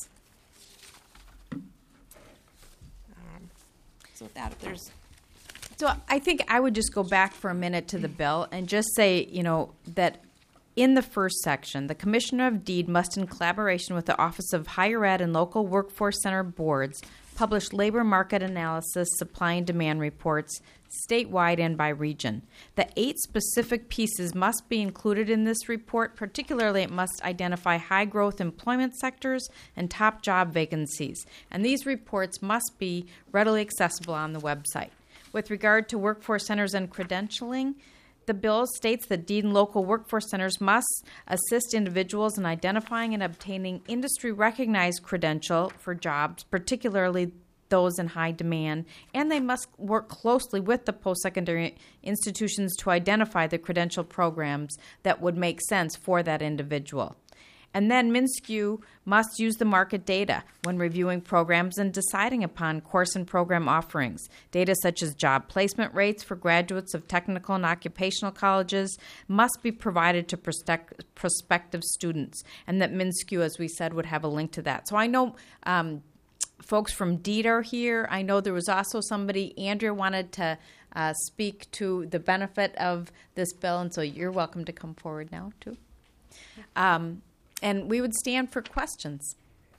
Um, so with that, if there's So I think I would just go back for a minute to the bill and just say, you know, that in the first section, the Commissioner of DEED must, in collaboration with the Office of Higher Ed and local workforce center boards, publish labor market analysis, supply and demand reports, statewide and by region. The eight specific pieces must be included in this report. Particularly, it must identify high-growth employment sectors and top job vacancies. And these reports must be readily accessible on the website. With regard to workforce centers and credentialing, the bill states that DEED and local workforce centers must assist individuals in identifying and obtaining industry-recognized credential for jobs, particularly those in high demand, and they must work closely with the post-secondary institutions to identify the credential programs that would make sense for that individual. And then MnSCU must use the market data when reviewing programs and deciding upon course and program offerings. Data such as job placement rates for graduates of technical and occupational colleges must be provided to prospect- prospective students, and that MnSCU, as we said, would have a link to that. So I know um, folks from DEED are here. I know there was also somebody, Andrea, wanted to uh, speak to the benefit of this bill, and so you're welcome to come forward now, too. Um, And we would stand for questions.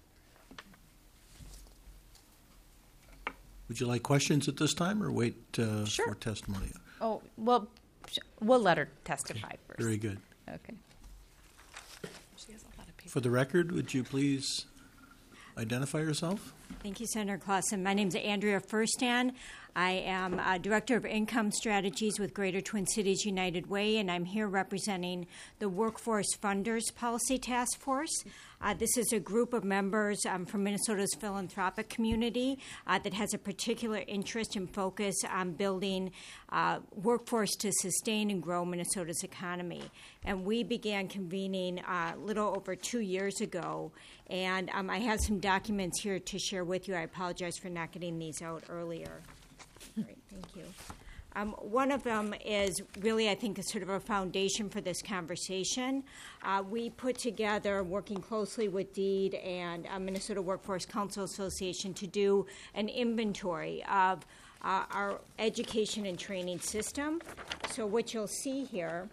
Would you like questions at this time, or wait uh, Sure. for testimony? Oh, well, sh- we'll let her testify first. Very good. Okay. she has a lot of people. For the record, would you please identify yourself? Thank you, Senator Clausen. My name is Andrea Furstan. I am uh, Director of Income Strategies with Greater Twin Cities United Way, and I'm here representing the Workforce Funders Policy Task Force. Uh, this is a group of members um, from Minnesota's philanthropic community uh, that has a particular interest and focus on building uh, workforce to sustain and grow Minnesota's economy. And we began convening a uh, little over two years ago, and um, I have some documents here to share with you. I apologize for not getting these out earlier. Great, thank you. Um, one of them is really, I think, a sort of a foundation for this conversation. Uh, we put together, working closely with DEED and uh, Minnesota Workforce Council Association, to do an inventory of uh, our education and training system. So what you'll see here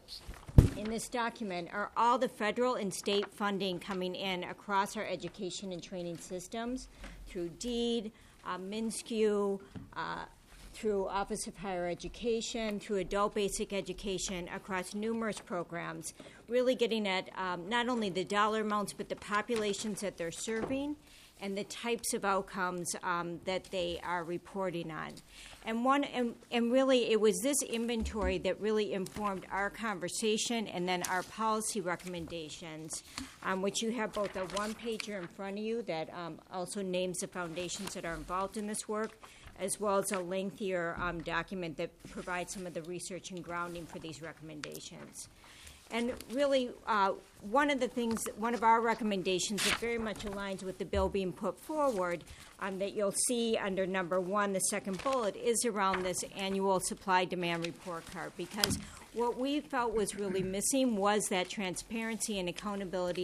in this document are all the federal and state funding coming in across our education and training systems through DEED, uh, MnSCU, uh, through Office of Higher Education, through Adult Basic Education, across numerous programs, really getting at um, not only the dollar amounts, but the populations that they're serving and the types of outcomes um, that they are reporting on. And one, and, and really, it was this inventory that really informed our conversation and then our policy recommendations, um, which you have both a one-pager in front of you that um, also names the foundations that are involved in this work, as well as a lengthier um, document that provides some of the research and grounding for these recommendations. And really, uh, one of the things, one of our recommendations that very much aligns with the bill being put forward um, that you'll see under number one, the second bullet, is around this annual supply-demand report card, because what we felt was really missing was that transparency and accountability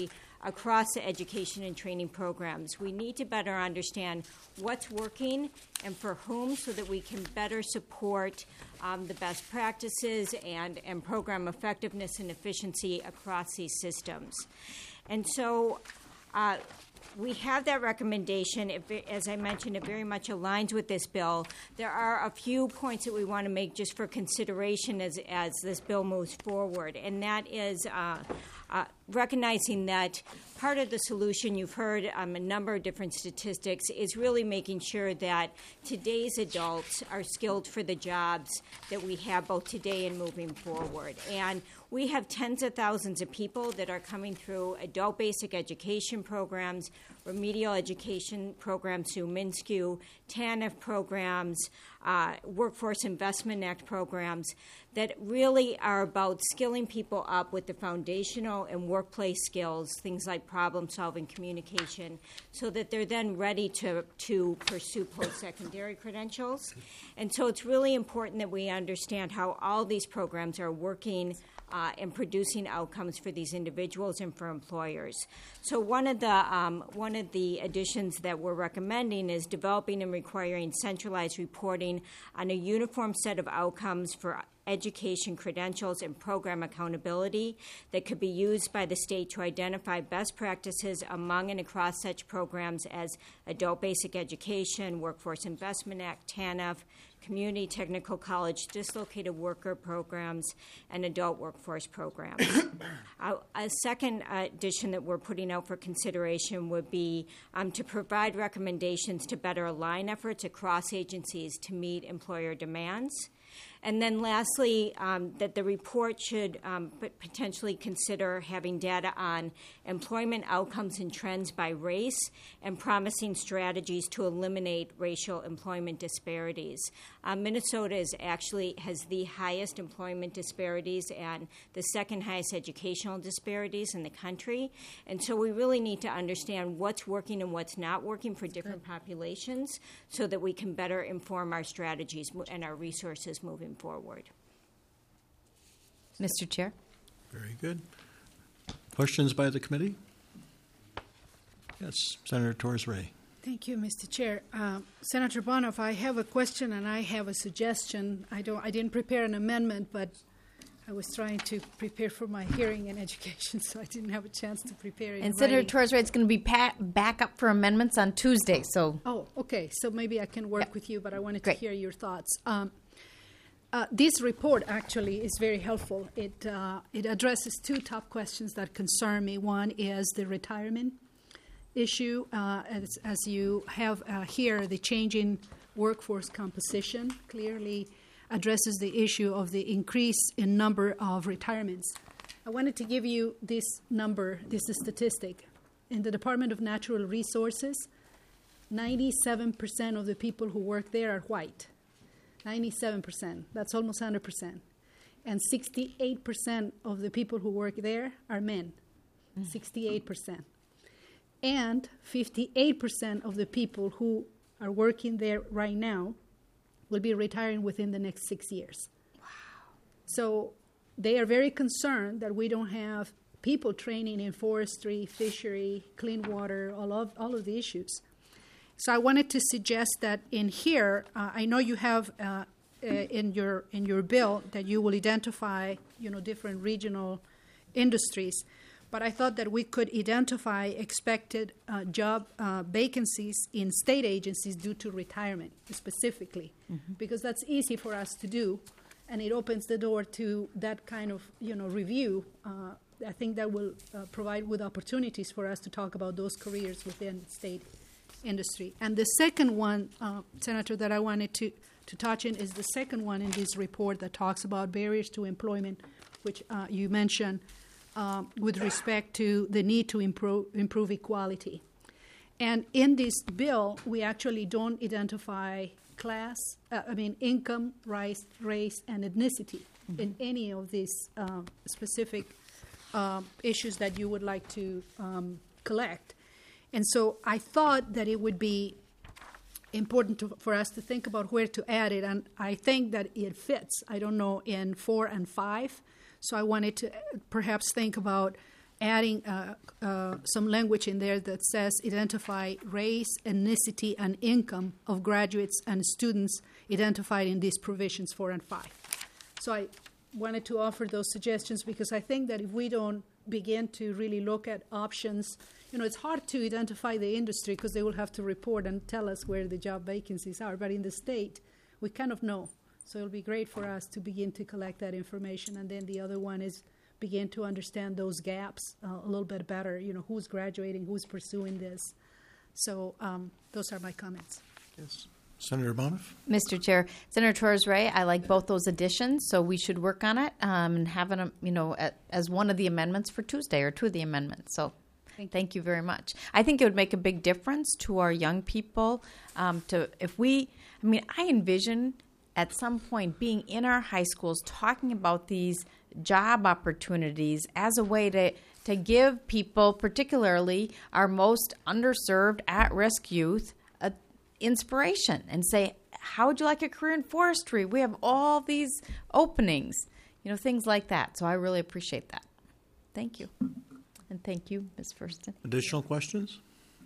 across the education and training programs. We need to better understand what's working and for whom so that we can better support um, the best practices and, and program effectiveness and efficiency across these systems. And so uh, we have that recommendation. It, as I mentioned, it very much aligns with this bill. There are a few points that we want to make just for consideration as, as this bill moves forward, and that is uh, uh, recognizing that part of the solution, you've heard um, a number of different statistics, is really making sure that today's adults are skilled for the jobs that we have both today and moving forward. And we have tens of thousands of people that are coming through adult basic education programs, remedial education programs through MnSCU, TANF programs, uh, Workforce Investment Act programs that really are about skilling people up with the foundational and workplace skills, things like problem-solving, communication, so that they're then ready to, to pursue post-secondary credentials. And so it's really important that we understand how all these programs are working Uh, and producing outcomes for these individuals and for employers. So one of the um, one of the additions that we're recommending is developing and requiring centralized reporting on a uniform set of outcomes for education credentials and program accountability that could be used by the state to identify best practices among and across such programs as Adult Basic Education, Workforce Investment Act, TANF, Community Technical College, Dislocated Worker Programs, and Adult Workforce Programs. uh, a second addition that we're putting out for consideration would be um, to provide recommendations to better align efforts across agencies to meet employer demands. And then lastly, um, that the report should um, potentially consider having data on employment outcomes and trends by race and promising strategies to eliminate racial employment disparities. Uh, Minnesota is actually has the highest employment disparities and the second highest educational disparities in the country. And so we really need to understand what's working and what's not working for different populations so that we can better inform our strategies and our resources moving forward. Mister Chair? Very good. Questions by the committee? Yes, Senator Torres-Ray. Thank you, Mister Chair. Uh, Senator Bonoff, I have a question and I have a suggestion. I don't. I didn't prepare an amendment, but I was trying to prepare for my hearing in education, so I didn't have a chance to prepare it. And Senator Torres-Ray, it's going to be pat- back up for amendments on Tuesday. So. Oh, okay. So maybe I can work yeah. with you, but I wanted Great. to hear your thoughts. Um, Uh, this report actually is very helpful. It uh, it addresses two top questions that concern me. One is the retirement issue, uh, as, as you have uh, here, the changing workforce composition clearly addresses the issue of the increase in number of retirements. I wanted to give you this number, this statistic. In the Department of Natural Resources, ninety-seven percent of the people who work there are white. ninety-seven percent. That's almost one hundred percent. And sixty-eight percent of the people who work there are men. Mm. sixty-eight percent. And fifty-eight percent of the people who are working there right now will be retiring within the next six years. Wow. So they are very concerned that we don't have people training in forestry, fishery, clean water, all of, all of the issues. So I wanted to suggest that in here, uh, I know you have uh, uh, in your in your bill that you will identify, you know, different regional industries, but I thought that we could identify expected uh, job uh, vacancies in state agencies due to retirement specifically, mm-hmm. because that's easy for us to do, and it opens the door to that kind of, you know, review. Uh, I think that will uh, provide with opportunities for us to talk about those careers within the state industry. And the second one, uh, Senator, that I wanted to, to touch on is the second one in this report that talks about barriers to employment, which uh, you mentioned um, with respect to the need to improve, improve equality. And in this bill, we actually don't identify class, uh, I mean income, race, race, and ethnicity mm-hmm. in any of these uh, specific uh, issues that you would like to um, collect. And so I thought that it would be important to, for us to think about where to add it, and I think that it fits, I don't know, in four and five. So I wanted to perhaps think about adding uh, uh, some language in there that says identify race, ethnicity, and income of graduates and students identified in these provisions four and five. So I wanted to offer those suggestions because I think that if we don't begin to really look at options, you know, it's hard to identify the industry because they will have to report and tell us where the job vacancies are. But in the state, we kind of know. So it'll be great for us to begin to collect that information. And then the other one is begin to understand those gaps uh, a little bit better. You know, who's graduating, who's pursuing this. So um, those are my comments. Yes. Senator Bonoff? Mister Chair, Senator Torres-Ray, I like both those additions, so we should work on it um, and have it, you know, at, as one of the amendments for Tuesday or two of the amendments. So thank you, thank you very much. I think it would make a big difference to our young people um, to if we, I mean, I envision at some point being in our high schools talking about these job opportunities as a way to to give people, particularly our most underserved, at-risk youth, a inspiration and say, how would you like a career in forestry? We have all these openings, you know, things like that. So I really appreciate that. Thank you. And thank you, Miz Furstenau. Additional questions?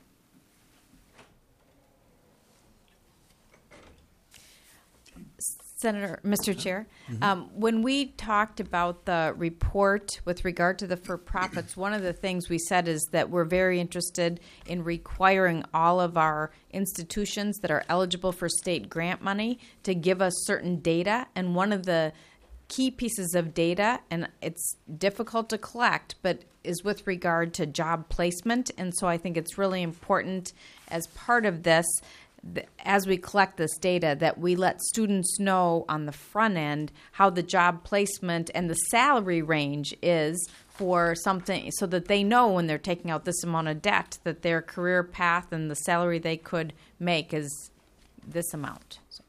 Senator, Mister Chair, mm-hmm. um, when we talked about the report with regard to the for-profits, one of the things we said is that we're very interested in requiring all of our institutions that are eligible for state grant money to give us certain data. And one of the key pieces of data, and it's difficult to collect, but is with regard to job placement. And so I think it's really important as part of this, as we collect this data, that we let students know on the front end how the job placement and the salary range is for something, so that they know when they're taking out this amount of debt that their career path and the salary they could make is this amount. So.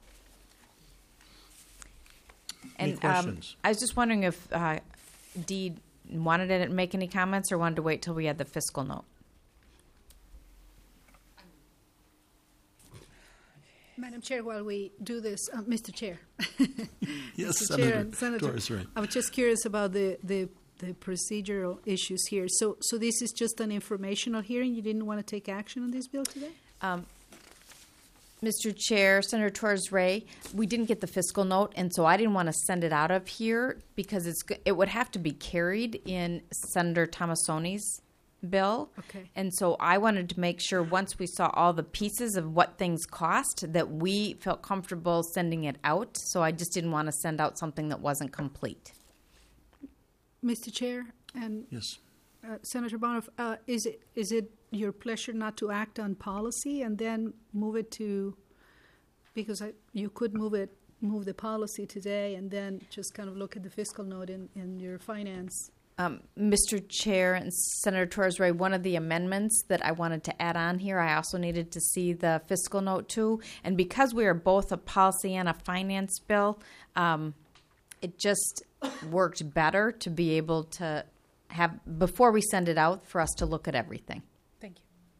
Any And questions? um, I was just wondering if uh, Dee wanted to make any comments or wanted to wait till we had the fiscal note. Madam Chair, while we do this, uh, Mister Chair. Yes, Mister Senator Chair and Senator, Torres-Ray. I was just curious about the, the, the procedural issues here. So, so this is just an informational hearing? You didn't want to take action on this bill today? Um, Mister Chair, Senator Torres-Ray, we didn't get the fiscal note, and so I didn't want to send it out of here because it's it would have to be carried in Senator Tomassoni's bill. Okay. And so I wanted to make sure once we saw all the pieces of what things cost that we felt comfortable sending it out. So I just didn't want to send out something that wasn't complete. Mister Chair and Yes. uh, Senator Bonoff, uh, is it is it your pleasure not to act on policy and then move it to, because I, you could move it, move the policy today and then just kind of look at the fiscal note in, in your finance. Um, Mister Chair and Senator Torres-Ray, one of the amendments that I wanted to add on here, I also needed to see the fiscal note too. And because we are both a policy and a finance bill, um, it just worked better to be able to have, before we send it out, for us to look at everything. Thank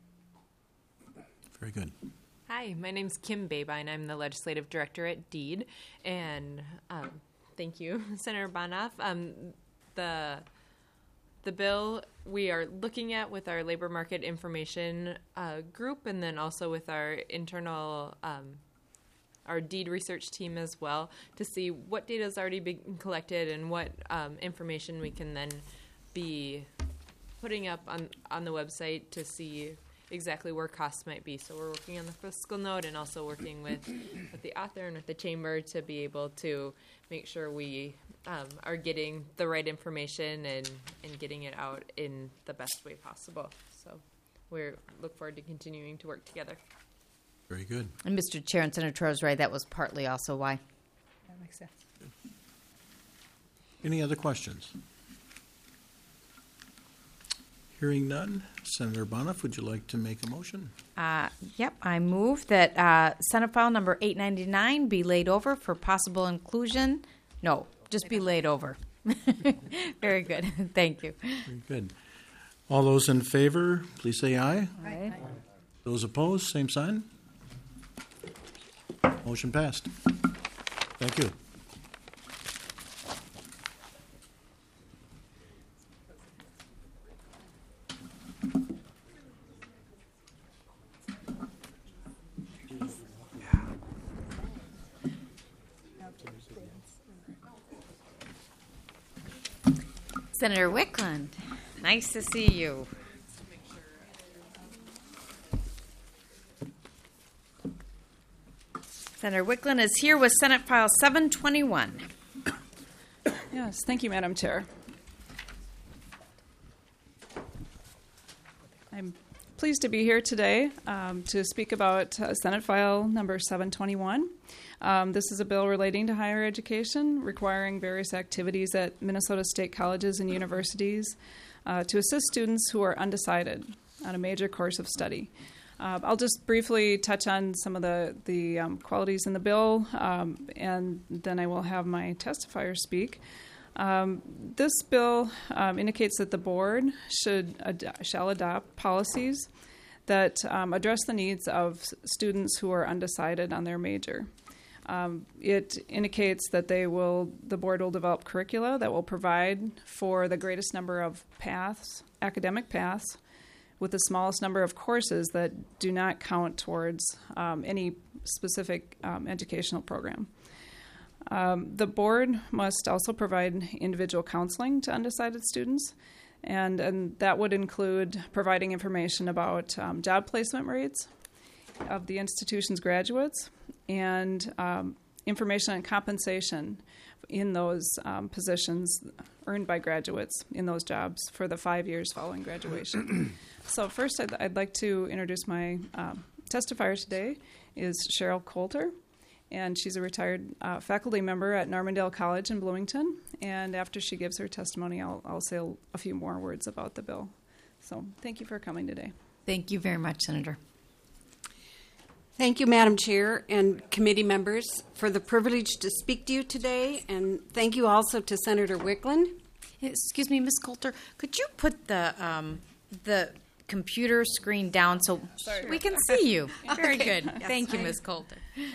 you. Very good. Hi, my name's Kim Babine. I'm the Legislative Director at DEED. And um, thank you, Senator Bonoff. Um, the... The bill we are looking at with our labor market information uh, group, and then also with our internal, um, our DEED research team as well, to see what data has already been collected and what um, information we can then be putting up on, on the website to see exactly where costs might be. So we're working on the fiscal note and also working with, with the author and with the chamber to be able to make sure we um, are getting the right information and, and getting it out in the best way possible. So we look forward to continuing to work together. Very good. And Mister Chair and Senator Torres-Ray, that was partly also why. That makes sense. Any other questions? Hearing none, Senator Bonoff, would you like to make a motion? Uh, yep, I move that uh, Senate file number eight ninety-nine be laid over for possible inclusion. No, just be laid over. Very good. Thank you. Very good. All those in favor, please say aye. Aye. Those opposed, same sign. Motion passed. Thank you. Senator Wickland, nice to see you. Senator Wickland is here with Senate File seven twenty-one. Yes, thank you, Madam Chair. I'm pleased to be here today um, to speak about uh, Senate File number seven twenty-one. Um, this is a bill relating to higher education, requiring various activities at Minnesota State colleges and universities uh, to assist students who are undecided on a major course of study. Uh, I'll just briefly touch on some of the, the um, qualities in the bill, um, and then I will have my testifier speak. Um, this bill um, indicates that the board should ad- shall adopt policies that um, address the needs of students who are undecided on their major. Um, it indicates that they will, the board will develop curricula that will provide for the greatest number of paths, academic paths, with the smallest number of courses that do not count towards um, any specific um, educational program. Um, the board must also provide individual counseling to undecided students, and, and that would include providing information about um, job placement rates of the institution's graduates and um, information on compensation in those um, positions earned by graduates in those jobs for the five years following graduation. So first, I'd, I'd like to introduce my um, testifier today is Cheryl Coulter, and she's a retired uh, faculty member at Normandale College in Bloomington. And after she gives her testimony, I'll, I'll say a few more words about the bill. So thank you for coming today. Thank you very much, Senator. Thank you, Madam Chair and committee members, for the privilege to speak to you today. And thank you also to Senator Wickland. Excuse me, Miz Coulter, could you put the um, the computer screen down so Sorry. we can see you? Very Okay. good. Yes, Thank you, I- Miz Coulter.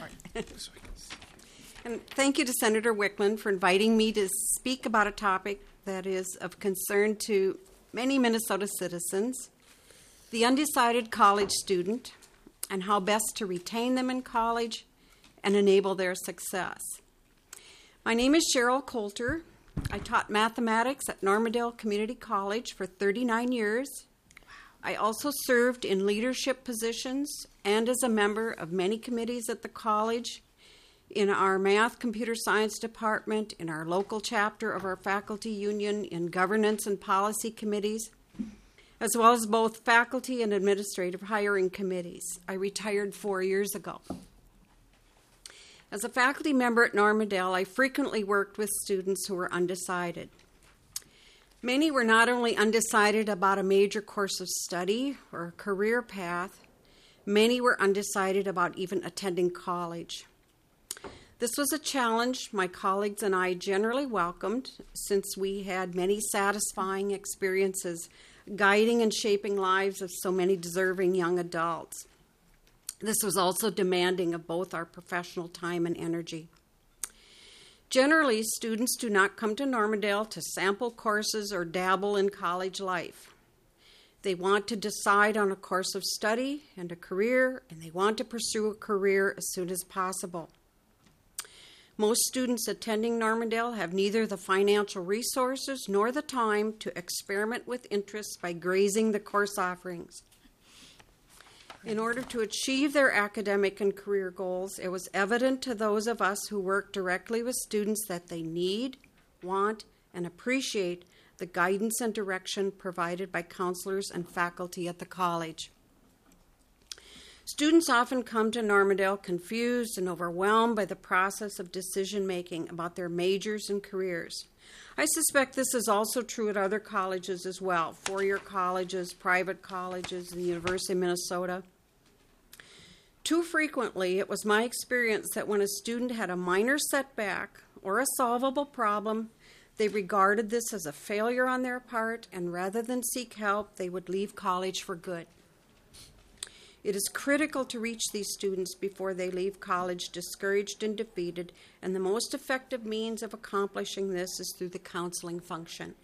And thank you to Senator Wickland for inviting me to speak about a topic that is of concern to many Minnesota citizens, the undecided college student, and how best to retain them in college and enable their success. My name is Cheryl Coulter. I taught mathematics at Normandale Community College for thirty-nine years. I also served in leadership positions and as a member of many committees at the college, in our math computer science department, in our local chapter of our faculty union, in governance and policy committees, as well as both faculty and administrative hiring committees. I retired four years ago. As a faculty member at Normandale, I frequently worked with students who were undecided. Many were not only undecided about a major course of study or a career path, many were undecided about even attending college. This was a challenge my colleagues and I generally welcomed, since we had many satisfying experiences guiding and shaping lives of so many deserving young adults. This was also demanding of both our professional time and energy. Generally, students do not come to Normandale to sample courses or dabble in college life. They want to decide on a course of study and a career, and they want to pursue a career as soon as possible. Most students attending Normandale have neither the financial resources nor the time to experiment with interests by grazing the course offerings. In order to achieve their academic and career goals, it was evident to those of us who work directly with students that they need, want, and appreciate the guidance and direction provided by counselors and faculty at the college. Students often come to Normandale confused and overwhelmed by the process of decision-making about their majors and careers. I suspect this is also true at other colleges as well, four-year colleges, private colleges, the University of Minnesota. Too frequently, it was my experience that when a student had a minor setback or a solvable problem, they regarded this as a failure on their part, and rather than seek help, they would leave college for good. It is critical to reach these students before they leave college discouraged and defeated, and the most effective means of accomplishing this is through the counseling function.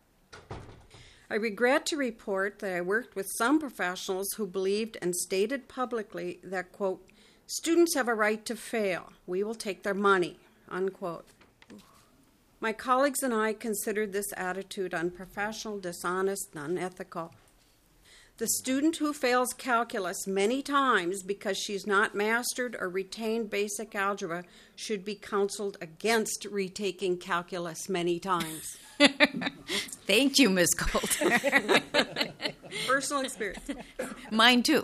I regret to report that I worked with some professionals who believed and stated publicly that, quote, students have a right to fail. We will take their money, unquote. My colleagues and I considered this attitude unprofessional, dishonest, and unethical. The student who fails calculus many times because she's not mastered or retained basic algebra should be counseled against retaking calculus many times. Thank you, Miz Coulter. Personal experience. Mine too.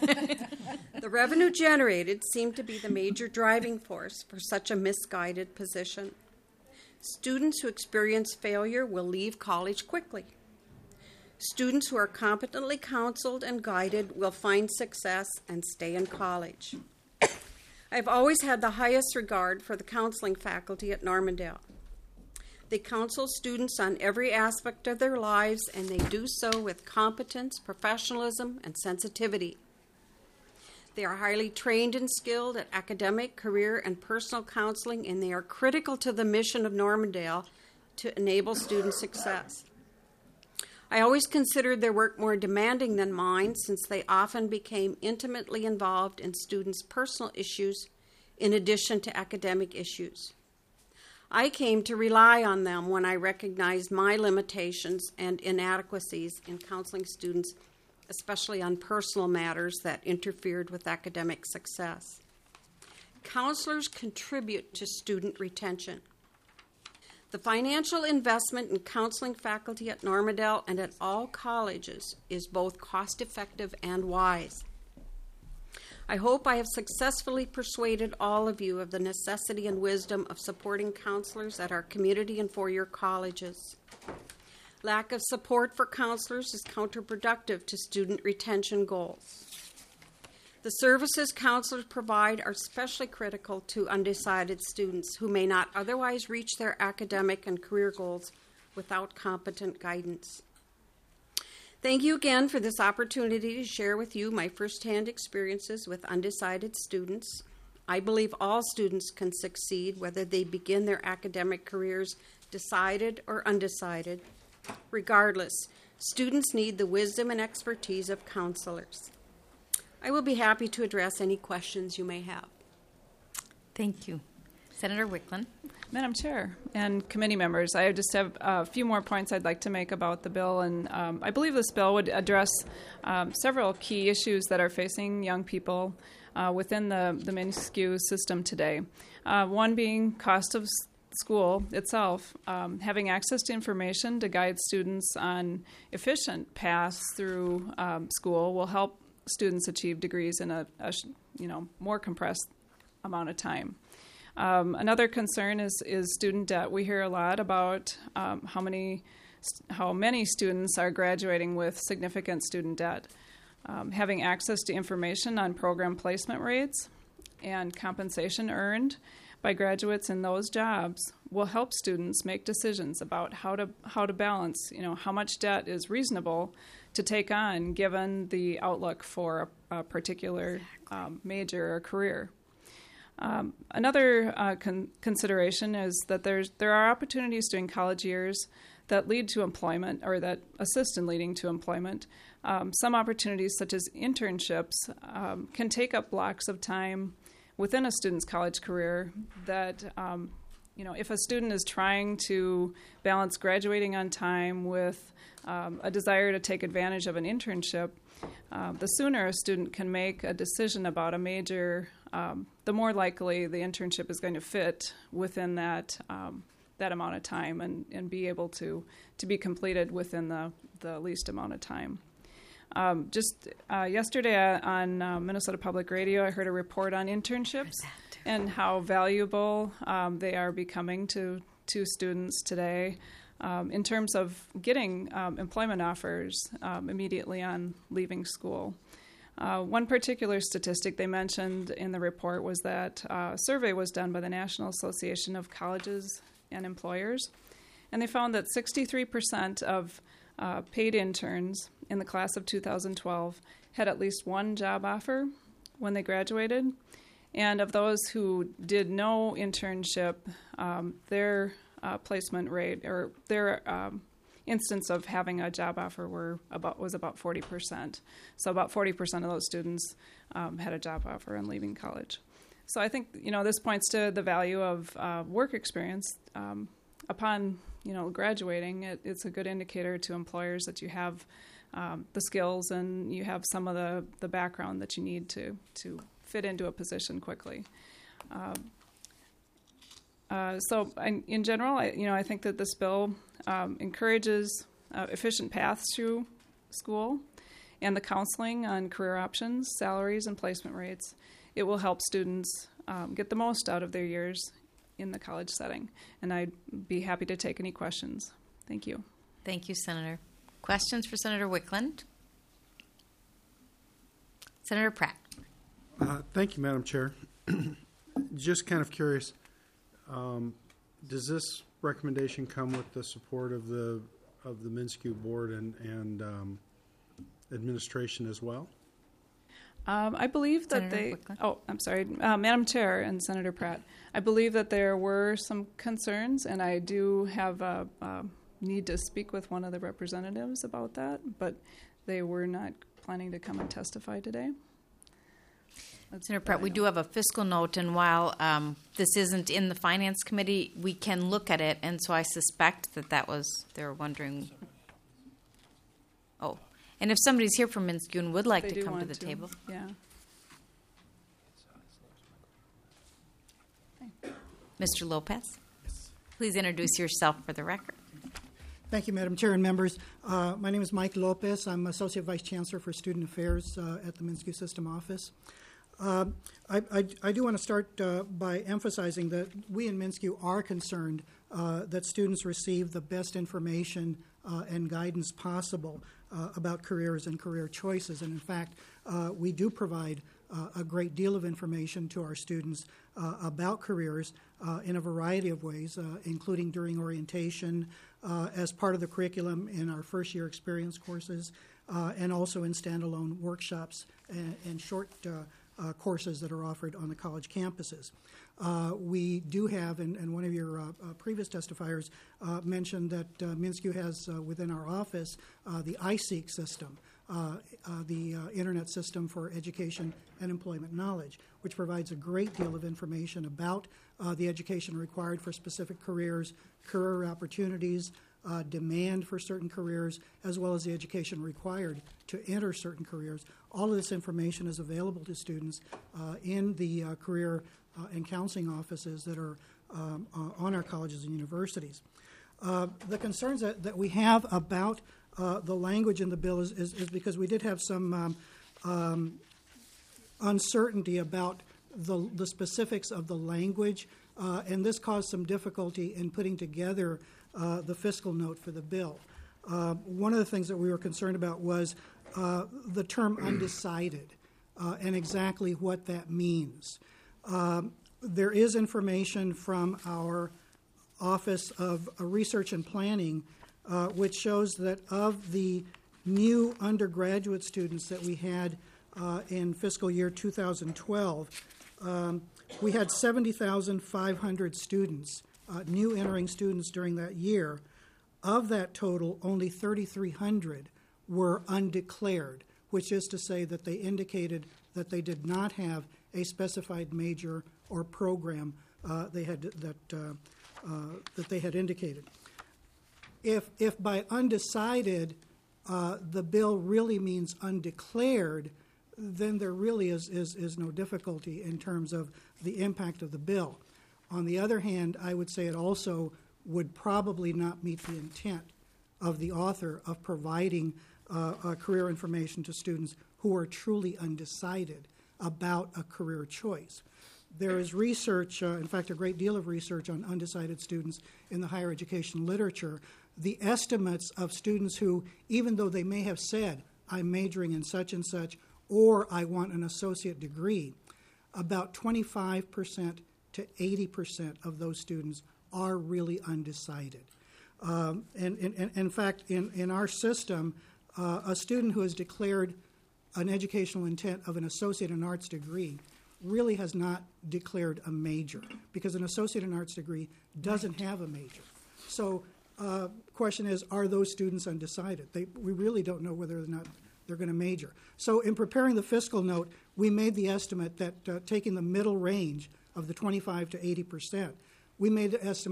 The revenue generated seemed to be the major driving force for such a misguided position. Students who experience failure will leave college quickly. Students who are competently counseled and guided will find success and stay in college. I've always had the highest regard for the counseling faculty at Normandale. They counsel students on every aspect of their lives, and they do so with competence, professionalism, and sensitivity. They are highly trained and skilled at academic, career, and personal counseling, and they are critical to the mission of Normandale to enable student success. I always considered their work more demanding than mine, since they often became intimately involved in students' personal issues in addition to academic issues. I came to rely on them when I recognized my limitations and inadequacies in counseling students, especially on personal matters that interfered with academic success. Counselors contribute to student retention. The financial investment in counseling faculty at Normandale and at all colleges is both cost-effective and wise. I hope I have successfully persuaded all of you of the necessity and wisdom of supporting counselors at our community and four-year colleges. Lack of support for counselors is counterproductive to student retention goals. The services counselors provide are especially critical to undecided students who may not otherwise reach their academic and career goals without competent guidance. Thank you again for this opportunity to share with you my firsthand experiences with undecided students. I believe all students can succeed whether they begin their academic careers decided or undecided. Regardless, students need the wisdom and expertise of counselors. I will be happy to address any questions you may have. Thank you. Senator Wicklund. Madam Chair and committee members, I just have a few more points I'd like to make about the bill. And um, I believe this bill would address um, several key issues that are facing young people uh, within the, the MnSCU system today. Uh, one being cost of school itself. Um, having access to information to guide students on efficient paths through um, school will help students achieve degrees in a, a you know more compressed amount of time. Um, another concern is is student debt. We hear a lot about um, how many how many students are graduating with significant student debt. Um, having access to information on program placement rates and compensation earned by graduates in those jobs will help students make decisions about how to how to balance, you know, how much debt is reasonable to take on given the outlook for a, a particular um, major or career. Um, another uh, con- consideration is that there's there are opportunities during college years that lead to employment or that assist in leading to employment. Um, some opportunities, such as internships, um, can take up blocks of time within a student's college career that, um, you know, if a student is trying to balance graduating on time with um, a desire to take advantage of an internship, uh, the sooner a student can make a decision about a major, um, the more likely the internship is going to fit within that um, that amount of time and, and be able to, to be completed within the, the least amount of time. Um, just uh, yesterday on uh, Minnesota Public Radio, I heard a report on internships and how valuable um, they are becoming to, to students today um, in terms of getting um, employment offers um, immediately on leaving school. Uh, one particular statistic they mentioned in the report was that uh, a survey was done by the National Association of Colleges and Employers, and they found that sixty-three percent of uh, paid interns in the class of two thousand twelve had at least one job offer when they graduated. And of those who did no internship, um, their uh, placement rate or their um, instance of having a job offer were about was about forty percent. So about forty percent of those students um, had a job offer and leaving college. So I think, you know, this points to the value of uh, work experience um, upon you know graduating, it, it's a good indicator to employers that you have um, the skills and you have some of the, the background that you need to to fit into a position quickly. Um, uh, so, I, in general, I, you know, I think that this bill um, encourages uh, efficient paths through school and the counseling on career options, salaries, and placement rates. It will help students um, get the most out of their years in the college setting. And I'd be happy to take any questions. Thank you. Thank you, Senator. Questions for Senator Wickland? Senator Pratt. Uh, thank you, Madam Chair. Just kind of curious, um, does this recommendation come with the support of the of the MnSCU board and, and um, administration as well? Um, I believe that Senator they. Wickland. Oh, I'm sorry, uh, Madam Chair and Senator Pratt. I believe that there were some concerns, and I do have a, a need to speak with one of the representatives about that. But they were not planning to come and testify today. That's Senator what Pratt, I we know. do have a fiscal note, and while um, this isn't in the Finance Committee, we can look at it, and so I suspect that that was, they were wondering. Oh, and if somebody's here from MnSCU and would like They to do come to want the table. Yeah. Mister Lopez, please introduce yourself for the record. Thank you, Madam Chair and members. Uh, my name is Mike Lopez. I'm Associate Vice Chancellor for Student Affairs uh, at the MnSCU System Office. Uh, I, I, I do want to start uh, by emphasizing that we in MnSCU are concerned uh, that students receive the best information uh, and guidance possible uh, about careers and career choices. And in fact, uh, we do provide uh, a great deal of information to our students uh, about careers uh, in a variety of ways, uh, including during orientation, uh, as part of the curriculum in our first year experience courses, uh, and also in standalone workshops and, and short uh, uh, courses that are offered on the college campuses. Uh, we do have, and, and one of your uh, uh, previous testifiers uh, mentioned that uh, MnSCU has uh, within our office uh, the I SEEK system, uh, uh, the uh, Internet System for Education and Employment Knowledge, which provides a great deal of information about uh, the education required for specific careers, career opportunities, uh, demand for certain careers, as well as the education required to enter certain careers. All of this information is available to students uh, in the uh, career uh, and counseling offices that are um, uh, on our colleges and universities. Uh, the concerns that, that we have about uh, the language in the bill is, is, is because we did have some um, um, uncertainty about the, the specifics of the language, uh, and this caused some difficulty in putting together uh, the fiscal note for the bill. Uh, one of the things that we were concerned about was uh, the term undecided uh, and exactly what that means. Um, there is information from our Office of uh, Research and Planning uh, which shows that of the new undergraduate students that we had uh, in fiscal year two thousand twelve, um, we had seventy thousand five hundred students, uh, new entering students during that year. Of that total, only three thousand three hundred were undeclared, which is to say that they indicated that they did not have a specified major or program uh, they had that uh, uh, that they had indicated. If if by undecided uh, the bill really means undeclared, then there really is, is is no difficulty in terms of the impact of the bill. On the other hand, I would say it also would probably not meet the intent of the author of providing uh, uh, career information to students who are truly undecided about a career choice. There is research, uh, in fact, a great deal of research on undecided students in the higher education literature. The estimates of students who, even though they may have said, I'm majoring in such and such, or I want an associate degree, about twenty-five percent to eighty percent of those students are really undecided. Um, and, and, and in fact, in, in our system, uh, a student who has declared an educational intent of an associate in arts degree really has not declared a major, because an associate in arts degree doesn't have a major. So uh, question is, are those students undecided? They, we really don't know whether or not they're going to major. So in preparing the fiscal note, we made the estimate that uh, taking the middle range of the twenty-five to eighty percent, we made the estimate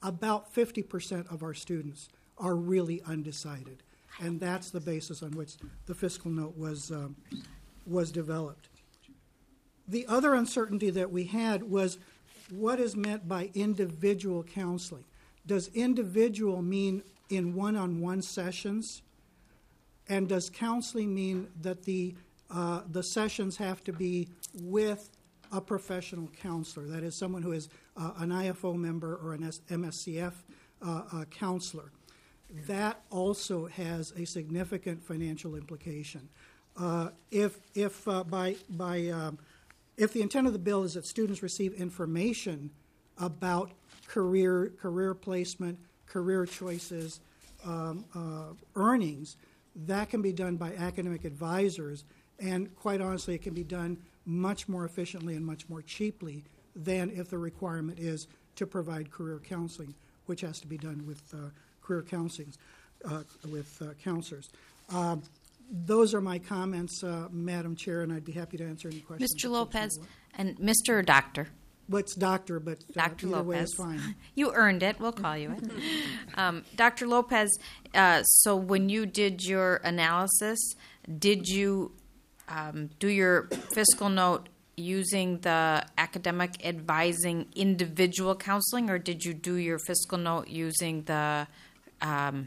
about fifty percent of our students are really undecided. And that's the basis on which the fiscal note was, um, was developed. The other uncertainty that we had was what is meant by individual counseling. Does individual mean in one-on-one sessions? And does counseling mean that the, uh, the sessions have to be with a professional counselor, that is, someone who is uh, an I F O member or an M S C F uh, uh, counselor? That also has a significant financial implication. Uh, if if uh, by by um, if the intent of the bill is that students receive information about career career placement, career choices, um, uh, earnings, that can be done by academic advisors, and quite honestly, it can be done much more efficiently and much more cheaply than if the requirement is to provide career counseling, which has to be done with uh, career counseling, uh, with uh, counselors. Uh, those are my comments, uh, Madam Chair, and I'd be happy to answer any questions. Mister Lopez and Mister Doctor. Well, it's Doctor, but uh, Doctor either Lopez. way is fine. You earned it. We'll call you it. um, Doctor Lopez, uh, so when you did your analysis, did you um, do your fiscal note using the academic advising individual counseling, or did you do your fiscal note using the um,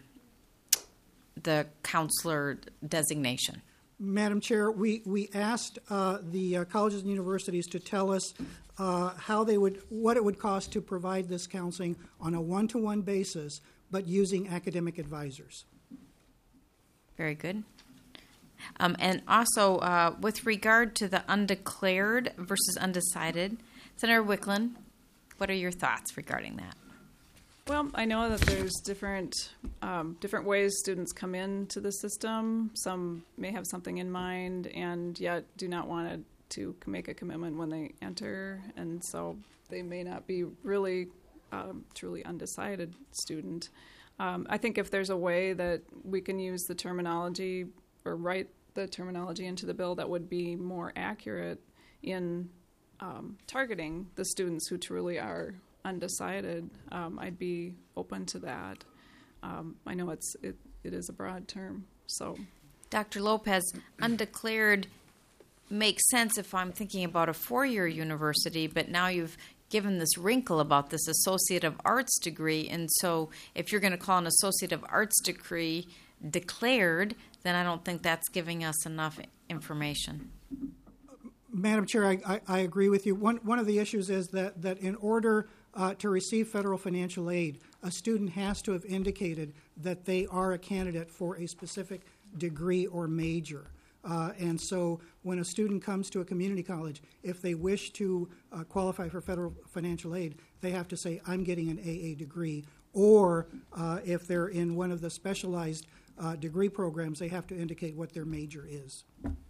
the counselor designation? Madam Chair, we, we asked uh, the uh, colleges and universities to tell us uh, how they would, what it would cost to provide this counseling on a one-to-one basis, but using academic advisors. Very good. Um, and also, uh, with regard to the undeclared versus undecided, Senator Wicklund, what are your thoughts regarding that? Well, I know that there's different um, different ways students come into the system. Some may have something in mind and yet do not want to make a commitment when they enter, and so they may not be really um, truly undecided student. Um, I think if there's a way that we can use the terminology or write the terminology into the bill that would be more accurate in um, targeting the students who truly are undecided, um, I'd be open to that. Um, I know it's it, it is a broad term, so. Doctor Lopez, undeclared makes sense if I'm thinking about a four-year university, but now you've given this wrinkle about this Associate of Arts degree, and so if you're going to call an Associate of Arts degree declared, then I don't think that's giving us enough information. Madam Chair, I, I, I agree with you. One, one of the issues is that, that in order uh, to receive federal financial aid, a student has to have indicated that they are a candidate for a specific degree or major. Uh, and so when a student comes to a community college, if they wish to uh, qualify for federal financial aid, they have to say, I'm getting an A A degree. Or uh, if they're in one of the specialized uh, degree programs, they have to indicate what their major is.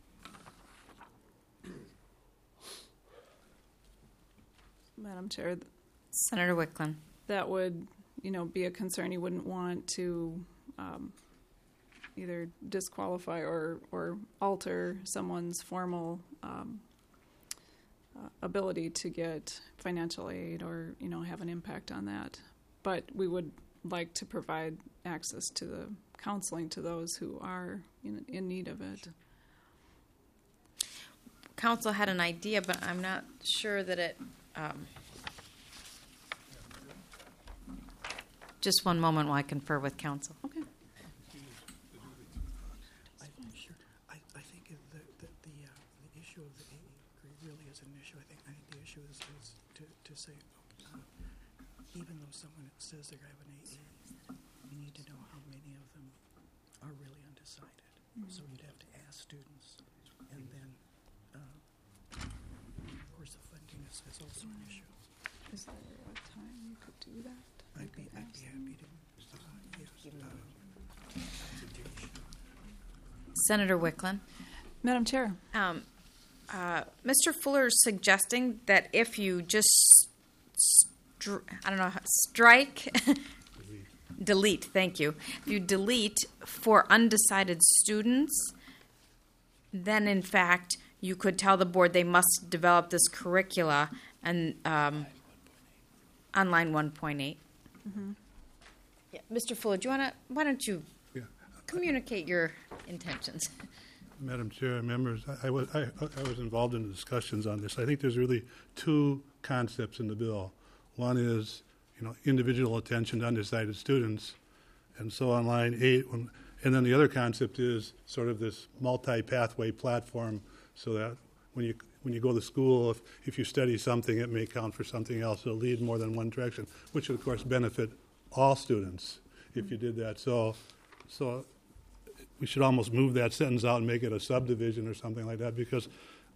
Madam Chair, Senator Wicklund. That would, you know, be a concern. You wouldn't want to um, either disqualify or, or alter someone's formal um, uh, ability to get financial aid or, you know, have an impact on that. But we would like to provide access to the counseling to those who are in, in need of it. Council had an idea, but I'm not sure that it... Um, just one moment while I confer with council. Okay. I, sure. I, I think the, the, the, uh, the issue of the A A degree really is an issue. I think, I think the issue is, is to, to say, uh, even though someone says they have an A A, we need to know how many of them are really undecided. Mm-hmm. So you'd have to ask students, and then, uh, of course, the funding is, is also an issue. Is there a time you could do that? I'd be, I'd be happy to. Uh, yes, uh, Senator Wicklund. Madam Chair. Um, uh, Mister Fuller is suggesting that if you just, stri- I don't know, strike, delete, thank you. If you delete for undecided students, then in fact you could tell the board they must develop this curricula and um, on line one point eight. Mm-hmm. Yeah. Mister Fuller, do you want to? Why don't you Yeah. communicate your intentions? Madam Chair, members, I, I was I, I was involved in the discussions on this. I think there's really two concepts in the bill. One is, you know, individual attention to undecided students, and so on line eight, when, and then the other concept is sort of this multi-pathway platform, so that when you when you go to school, if if you study something, it may count for something else. It'll lead more than one direction, which would of course benefit all students if you did that. So, so. We should almost move that sentence out and make it a subdivision or something like that, because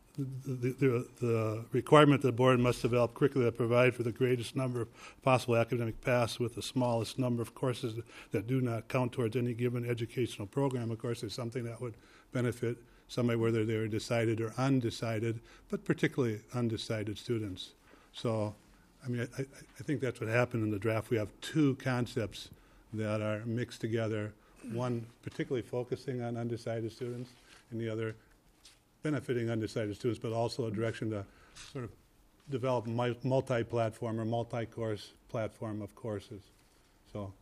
the, the, the requirement that the board must develop curricula that provide for the greatest number of possible academic paths with the smallest number of courses that do not count towards any given educational program, of course, is something that would benefit somebody whether they were decided or undecided, but particularly undecided students. So, I mean, I, I think that's what happened in the draft. We have two concepts that are mixed together. One particularly focusing on undecided students, and the other benefiting undecided students, but also a direction to sort of develop a multi-platform or multi-course platform of courses. So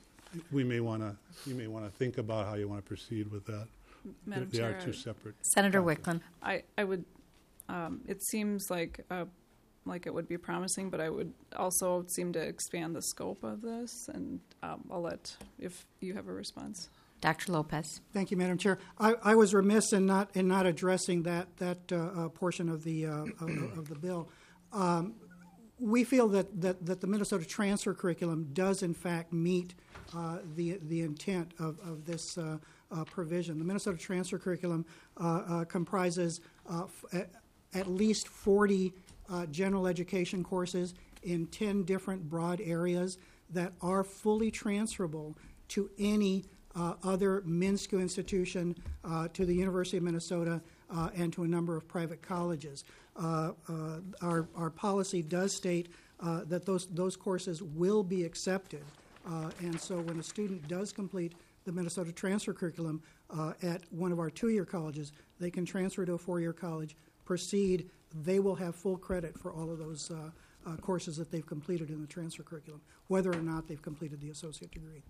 we may want to you may want to think about how you want to proceed with that. Madam they Chair, are two separate. Senator Wickland. I, I would, um, it seems like uh, like it would be promising, but I would also seem to expand the scope of this, and um, I'll let, if you have a response. Doctor Lopez. Thank you, Madam Chair. I, I was remiss in not in not addressing that that uh, uh, portion of the uh, of, of the bill. Um, we feel that, that, that the Minnesota transfer curriculum does in fact meet uh, the the intent of of this uh, uh, provision. The Minnesota transfer curriculum uh, uh, comprises uh, f- at, at least forty uh, general education courses in ten different broad areas that are fully transferable to any Uh, other MnSCU institution, uh, to the University of Minnesota, uh, and to a number of private colleges. Uh, uh, our, our policy does state uh, that those, those courses will be accepted. Uh, and so when a student does complete the Minnesota transfer curriculum uh, at one of our two-year colleges, they can transfer to a four-year college, proceed. They will have full credit for all of those uh, uh, courses that they've completed in the transfer curriculum, whether or not they've completed the associate degree.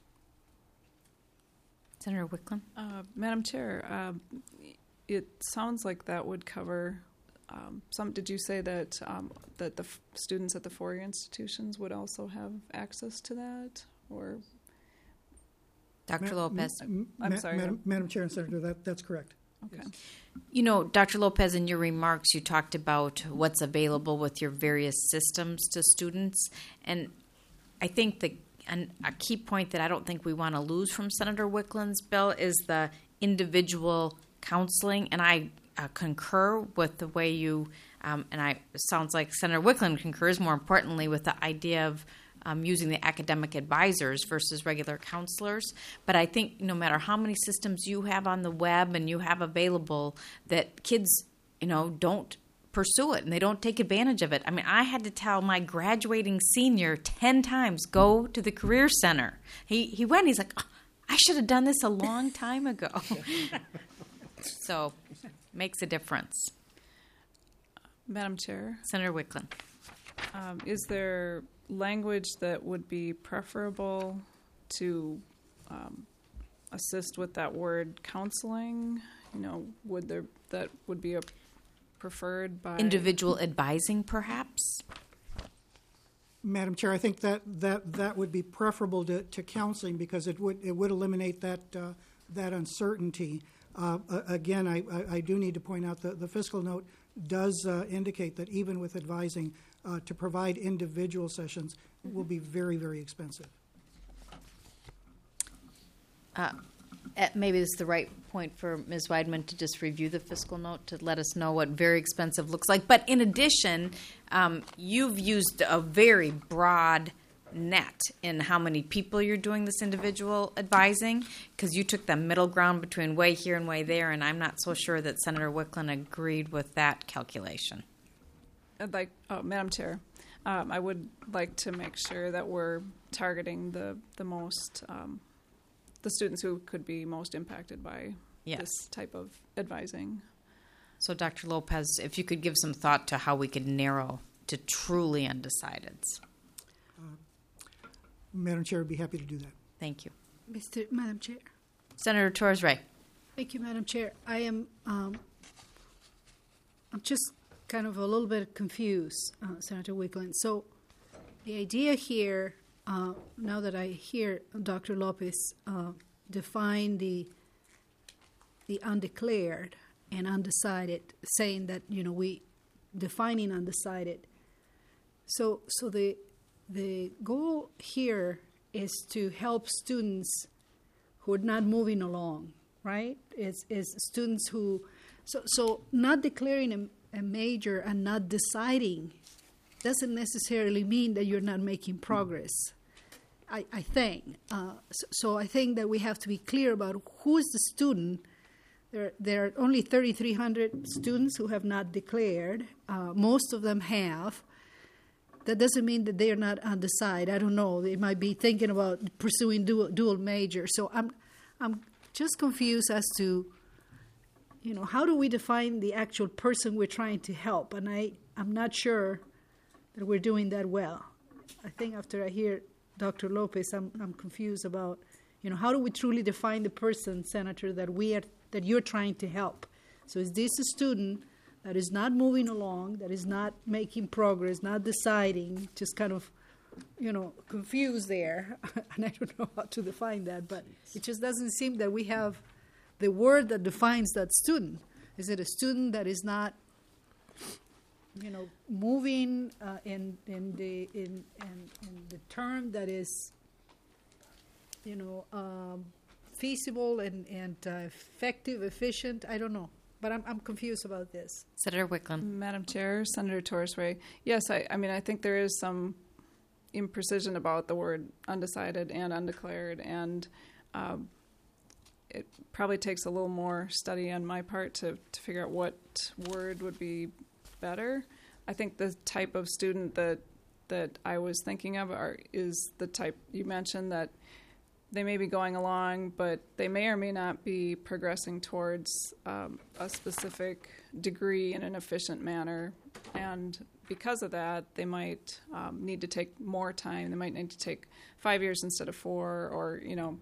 Senator Wickland. Uh, Madam Chair, um, it sounds like that would cover um, some. Did you say that um, that the f- students at the four-year institutions would also have access to that, or? Doctor Ma- Lopez. M- I'm Ma- sorry. Madam, Madam Chair and Senator, that, that's correct. Okay. Yes. You know, Doctor Lopez, in your remarks, you talked about what's available with your various systems to students, and I think the And a key point that I don't think we want to lose from Senator Wickland's bill is the individual counseling, and I uh, concur with the way you, um, and I it sounds like Senator Wickland concurs, more importantly, with the idea of um, using the academic advisors versus regular counselors. But I think no matter how many systems you have on the web and you have available, that kids, you know, don't pursue it and they don't take advantage of it. I mean, I had to tell my graduating senior ten times, go to the Career Center. He he went, he's like, oh, I should have done this a long time ago. So, makes a difference. Madam Chair. Senator Wickland. Um, is there language that would be preferable to um, assist with that word counseling? You know, would there, that would be a preferred by individual advising, perhaps? Madam Chair, I think that, that, that would be preferable to, to counseling, because it would it would eliminate that uh, that uncertainty. Uh, again, I, I, I do need to point out that the fiscal note does uh, indicate that even with advising, uh, to provide individual sessions will be very, very expensive. Uh, Maybe this is the right point for Miz Weidman to just review the fiscal note to let us know what very expensive looks like. But in addition, um, you've used a very broad net in how many people you're doing this individual advising, because you took the middle ground between way here and way there, and I'm not so sure that Senator Wickland agreed with that calculation. I'd like, oh, Madam Chair, um, I would like to make sure that we're targeting the, the most um, the students who could be most impacted by yes. this type of advising. So, Doctor Lopez, if you could give some thought to how we could narrow to truly undecideds. Uh, Madam Chair, I'd be happy to do that. Thank you. Mister Madam Chair. Senator Torres-Ray. Thank you, Madam Chair. I am, um, I'm just kind of a little bit confused, uh, Senator Wickland. So the idea here, uh, now that I hear Doctor Lopez uh, define the the undeclared and undecided, saying that, you know, we defining undecided. So, so the the goal here is to help students who are not moving along, right? Is is students who, so so not declaring a, a major and not deciding doesn't necessarily mean that you're not making progress. I, I think uh, so, so. I think that we have to be clear about who is the student. There, there are only thirty-three hundred students who have not declared. Uh, most of them have. That doesn't mean that they are not undecided. I don't know. They might be thinking about pursuing dual, dual major. So I'm, I'm just confused as to, you know, how do we define the actual person we're trying to help? And I, I'm not sure that we're doing that well. I think after I hear Doctor Lopez, I'm, I'm confused about, you know, how do we truly define the person, Senator, that we are, that you're trying to help? So is this a student that is not moving along, that is not making progress, not deciding, just kind of, you know, confused there? And I don't know how to define that, but it just doesn't seem that we have the word that defines that student. Is it a student that is not, you know, moving uh, in in the in, in in the term that is, you know, um, feasible and and uh, effective, efficient? I don't know. But I'm, I'm confused about this. Senator Wickland. Madam Chair, Senator Torres-Ray. Yes, I, I mean, I think there is some imprecision about the word undecided and undeclared, and um, it probably takes a little more study on my part to, to figure out what word would be better. I think the type of student that that I was thinking of are, is the type you mentioned, that they may be going along, but they may or may not be progressing towards um, a specific degree in an efficient manner. And because of that, they might um, need to take more time. They might need to take five years instead of four, or, you know,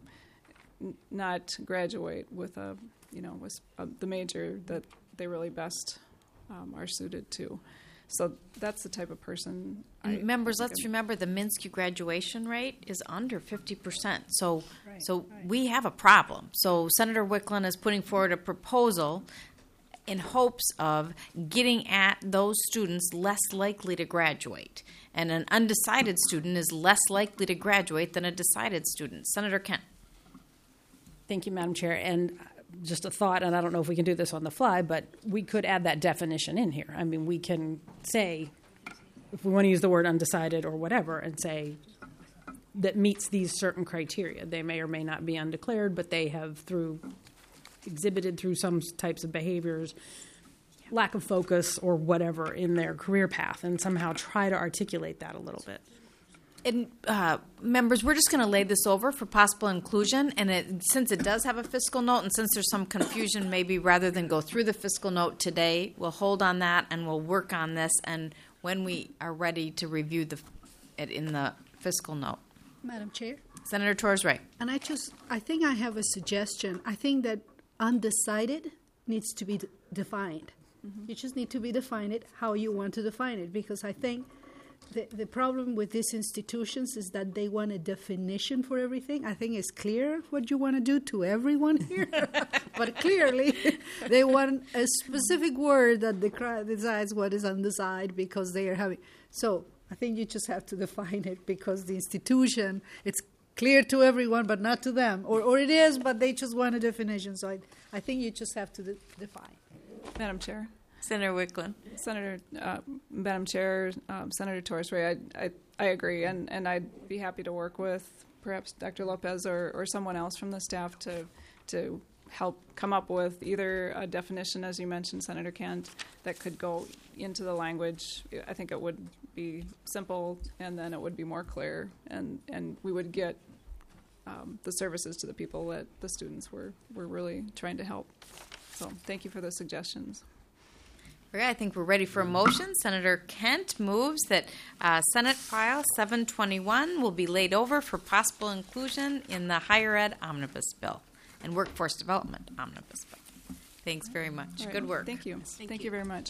n- not graduate with a, you know, with uh, the major that they really best um, are suited to. So that's the type of person. I, Members, I let's remember the Minsky graduation rate is under fifty percent. So, Right, so right. we have a problem. So Senator Wickland is putting forward a proposal in hopes of getting at those students less likely to graduate. And an undecided student is less likely to graduate than a decided student. Senator Kent. Thank you, Madam Chair. And just a thought, and I don't know if we can do this on the fly, but we could add that definition in here. I mean, we can say, if we want to use the word undecided or whatever, and say that meets these certain criteria. They may or may not be undeclared, but they have through exhibited through some types of behaviors, lack of focus or whatever in their career path, and somehow try to articulate that a little bit. And uh, members, we're just going to lay this over for possible inclusion. And it, since it does have a fiscal note, and since there's some confusion, maybe rather than go through the fiscal note today, we'll hold on that and we'll work on this. And when we are ready to review the it in the fiscal note, Madam Chair? Senator Torres-Ray. And I just, I think I have a suggestion. I think that undecided needs to be d- defined. Mm-hmm. You just need to be defined it how you want to define it, because I think the, the problem with these institutions is that they want a definition for everything. I think it's clear what you want to do to everyone here, but clearly they want a specific word that the, decides what is undecided because they are having. So I think you just have to define it, because the institution, it's clear to everyone but not to them. Or, or it is, but they just want a definition. So I, I think you just have to de- define. Madam Chair. Senator Wickland. Senator, uh, Madam Chair, um, Senator Torres-Ray, I, I, I agree, and, and I'd be happy to work with perhaps Doctor Lopez or, or someone else from the staff to to help come up with either a definition, as you mentioned, Senator Kent, that could go into the language. I think it would be simple, and then it would be more clear, and, and we would get um, the services to the people that the students were, were really trying to help. So thank you for the suggestions. Okay, I think we're ready for a motion. Senator Kent moves that uh, Senate File seven twenty-one will be laid over for possible inclusion in the Higher Ed Omnibus Bill and Workforce Development Omnibus Bill. Thanks very much. All right. Good work. Thank you. Thank Thank you. you very much.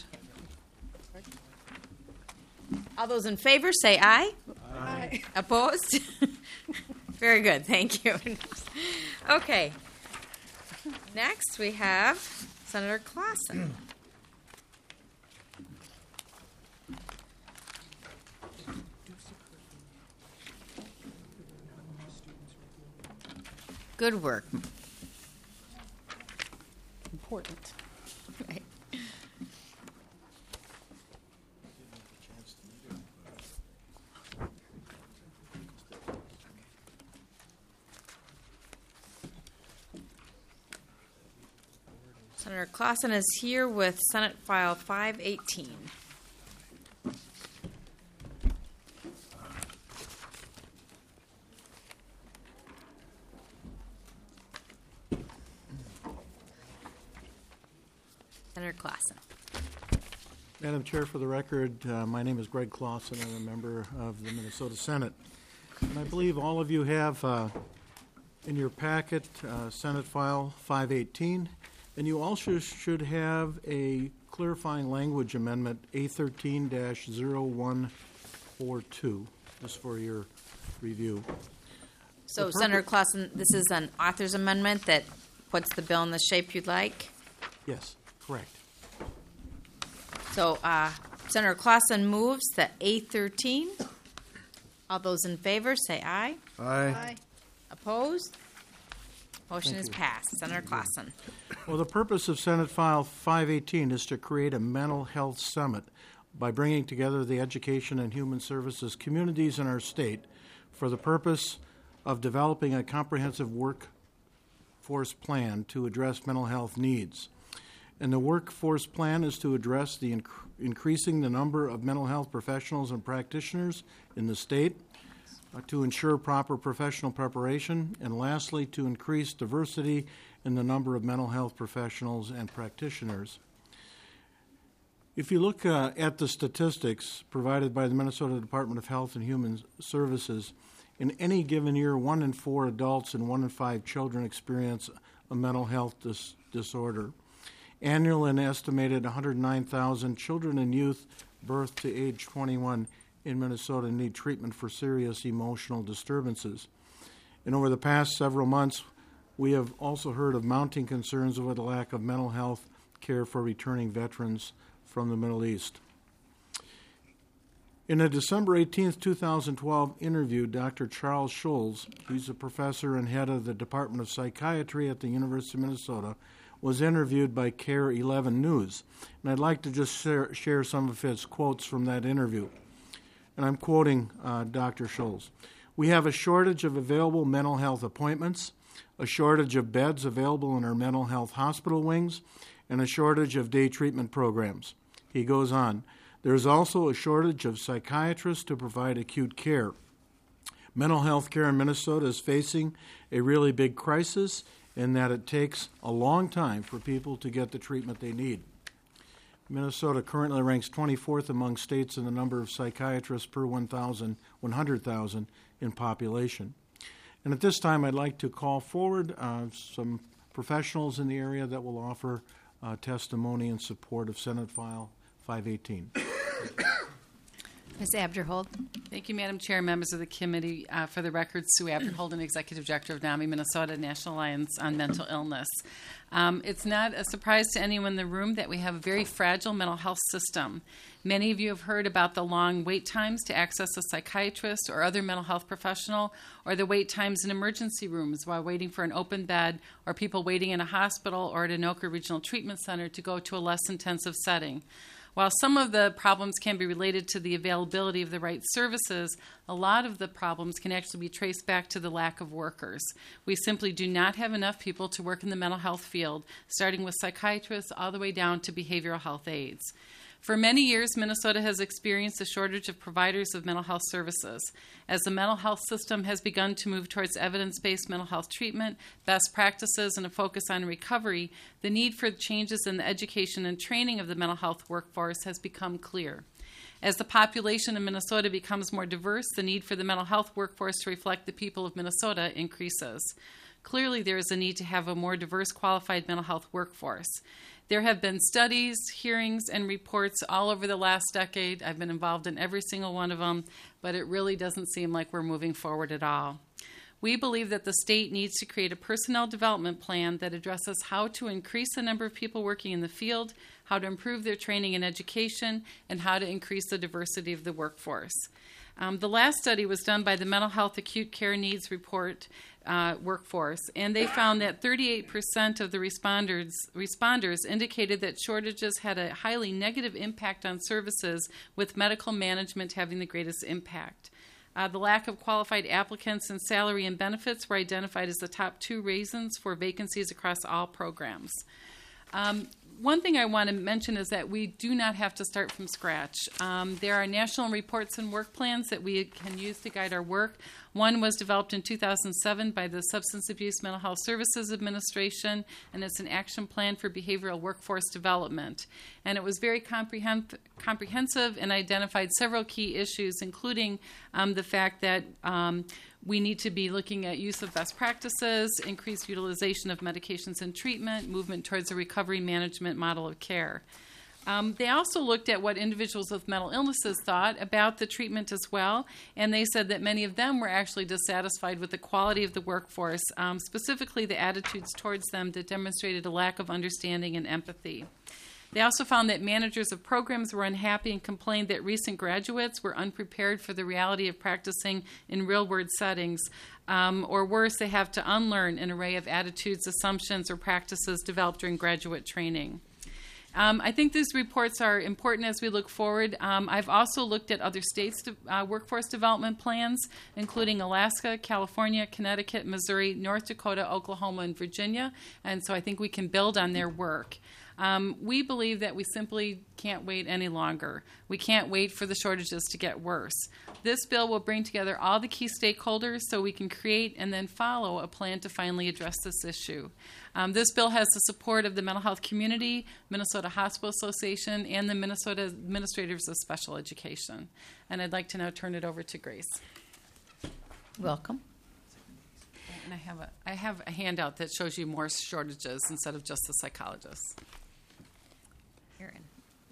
All those in favor say aye. Aye. Opposed? Very good. Thank you. Okay. Next, we have Senator Clausen. Good work. Important. Right. Senator Clausen is here with Senate File five eighteen. Senator Clausen. Madam Chair, for the record, uh, my name is Greg Clausen. I'm a member of the Minnesota Senate. And I believe all of you have uh, in your packet uh, Senate File five eighteen, and you also should have a clarifying language amendment A thirteen dash zero one four two, just for your review. So, The Senator purpose- Clausen, this is an author's amendment that puts the bill in the shape you'd like? Yes, correct. So, uh, Senator Clausen moves that A thirteen. All those in favor say aye. Aye. Opposed? Motion Thank is you. passed. Senator Clausen. Well, the purpose of Senate File five eighteen is to create a mental health summit by bringing together the education and human services communities in our state for the purpose of developing a comprehensive workforce plan to address mental health needs. And the workforce plan is to address the inc- increasing the number of mental health professionals and practitioners in the state, uh, to ensure proper professional preparation, and lastly, to increase diversity in the number of mental health professionals and practitioners. If you look uh, at the statistics provided by the Minnesota Department of Health and Human Services, in any given year, one in four adults and one in five children experience a mental health dis- disorder. Annually, an estimated one hundred nine thousand children and youth birth to age twenty-one in Minnesota need treatment for serious emotional disturbances. And over the past several months, we have also heard of mounting concerns over the lack of mental health care for returning veterans from the Middle East. In a December eighteenth, twenty twelve interview, Doctor Charles Schulz, who's a professor and head of the Department of Psychiatry at the University of Minnesota, was interviewed by C A R E eleven News. And I'd like to just share, share some of his quotes from that interview. And I'm quoting uh, Doctor Schulz. "We have a shortage of available mental health appointments, a shortage of beds available in our mental health hospital wings, and a shortage of day treatment programs." He goes on, "There is also a shortage of psychiatrists to provide acute care. Mental health care in Minnesota is facing a really big crisis in that it takes a long time for people to get the treatment they need. Minnesota currently ranks twenty-fourth among states in the number of psychiatrists per one hundred thousand in population." And at this time, I'd like to call forward uh, some professionals in the area that will offer uh, testimony in support of Senate File five eighteen. Miz Abderhold. Thank you, Madam Chair, members of the committee. Uh, for the record, Sue Abderhold, Executive Director of NAMI Minnesota National Alliance on Mental Illness. Um, it's not a surprise to anyone in the room that we have a very fragile mental health system. Many of you have heard about the long wait times to access a psychiatrist or other mental health professional, or the wait times in emergency rooms while waiting for an open bed, or people waiting in a hospital or at Anoka Regional Treatment Center to go to a less intensive setting. While some of the problems can be related to the availability of the right services, a lot of the problems can actually be traced back to the lack of workers. We simply do not have enough people to work in the mental health field, starting with psychiatrists all the way down to behavioral health aides. For many years, Minnesota has experienced a shortage of providers of mental health services. As the mental health system has begun to move towards evidence-based mental health treatment, best practices, and a focus on recovery, the need for changes in the education and training of the mental health workforce has become clear. As the population in Minnesota becomes more diverse, the need for the mental health workforce to reflect the people of Minnesota increases. Clearly, there is a need to have a more diverse, qualified mental health workforce. There have been studies, hearings, and reports all over the last decade. I've been involved in every single one of them, but it really doesn't seem like we're moving forward at all. We believe that the state needs to create a personnel development plan that addresses how to increase the number of people working in the field, how to improve their training and education, and how to increase the diversity of the workforce. Um, the last study was done by the Mental Health Acute Care Needs Report uh, workforce, and they found that thirty-eight percent of the responders, responders indicated that shortages had a highly negative impact on services, with medical management having the greatest impact. Uh, the lack of qualified applicants and salary and benefits were identified as the top two reasons for vacancies across all programs. Um, One thing I want to mention is that we do not have to start from scratch. Um, there are national reports and work plans that we can use to guide our work. One was developed in two thousand seven by the Substance Abuse Mental Health Services Administration, and it's an action plan for behavioral workforce development. And it was very comprehen- comprehensive and identified several key issues, including um, the fact that um, we need to be looking at use of best practices, increased utilization of medications and treatment, movement towards a recovery management model of care. Um, they also looked at what individuals with mental illnesses thought about the treatment as well, and they said that many of them were actually dissatisfied with the quality of the workforce, um, specifically the attitudes towards them that demonstrated a lack of understanding and empathy. They also found that managers of programs were unhappy and complained that recent graduates were unprepared for the reality of practicing in real-world settings, um, or worse, they have to unlearn an array of attitudes, assumptions, or practices developed during graduate training. Um, I think these reports are important as we look forward. Um, I've also looked at other states' de- uh, workforce development plans, including Alaska, California, Connecticut, Missouri, North Dakota, Oklahoma, and Virginia, and so I think we can build on their work. Um, we believe that we simply can't wait any longer. We can't wait for the shortages to get worse. This bill will bring together all the key stakeholders so we can create and then follow a plan to finally address this issue. Um, this bill has the support of the mental health community, Minnesota Hospital Association, and the Minnesota Administrators of Special Education. And I'd like to now turn it over to Grace. Welcome. And I have a, I have a handout that shows you more shortages instead of just the psychologists. Erin.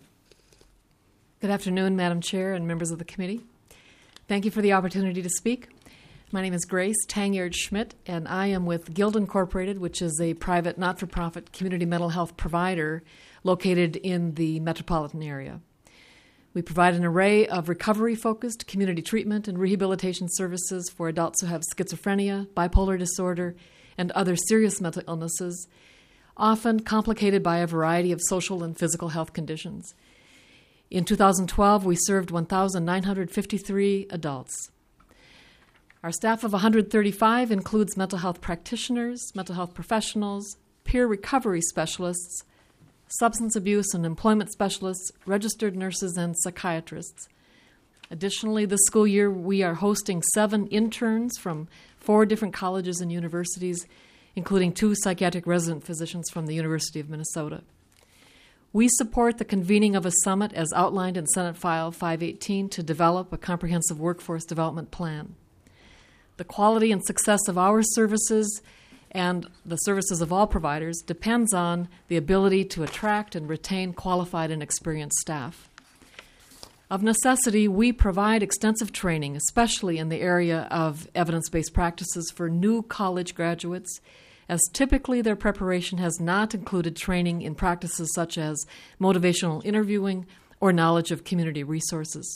Good afternoon, Madam Chair and members of the committee. Thank you for the opportunity to speak. My name is Grace Tangyard Schmidt, and I am with Guild Incorporated, which is a private, not-for-profit community mental health provider located in the metropolitan area. We provide an array of recovery-focused community treatment and rehabilitation services for adults who have schizophrenia, bipolar disorder, and other serious mental illnesses, often complicated by a variety of social and physical health conditions. In two thousand twelve, we served one thousand nine hundred fifty-three adults. Our staff of one hundred thirty-five includes mental health practitioners, mental health professionals, peer recovery specialists, substance abuse and employment specialists, registered nurses, and psychiatrists. Additionally, this school year we are hosting seven interns from four different colleges and universities, including two psychiatric resident physicians from the University of Minnesota. We support the convening of a summit as outlined in Senate File five eighteen to develop a comprehensive workforce development plan. The quality and success of our services and the services of all providers depends on the ability to attract and retain qualified and experienced staff. Of necessity, we provide extensive training, especially in the area of evidence-based practices for new college graduates, as typically their preparation has not included training in practices such as motivational interviewing or knowledge of community resources.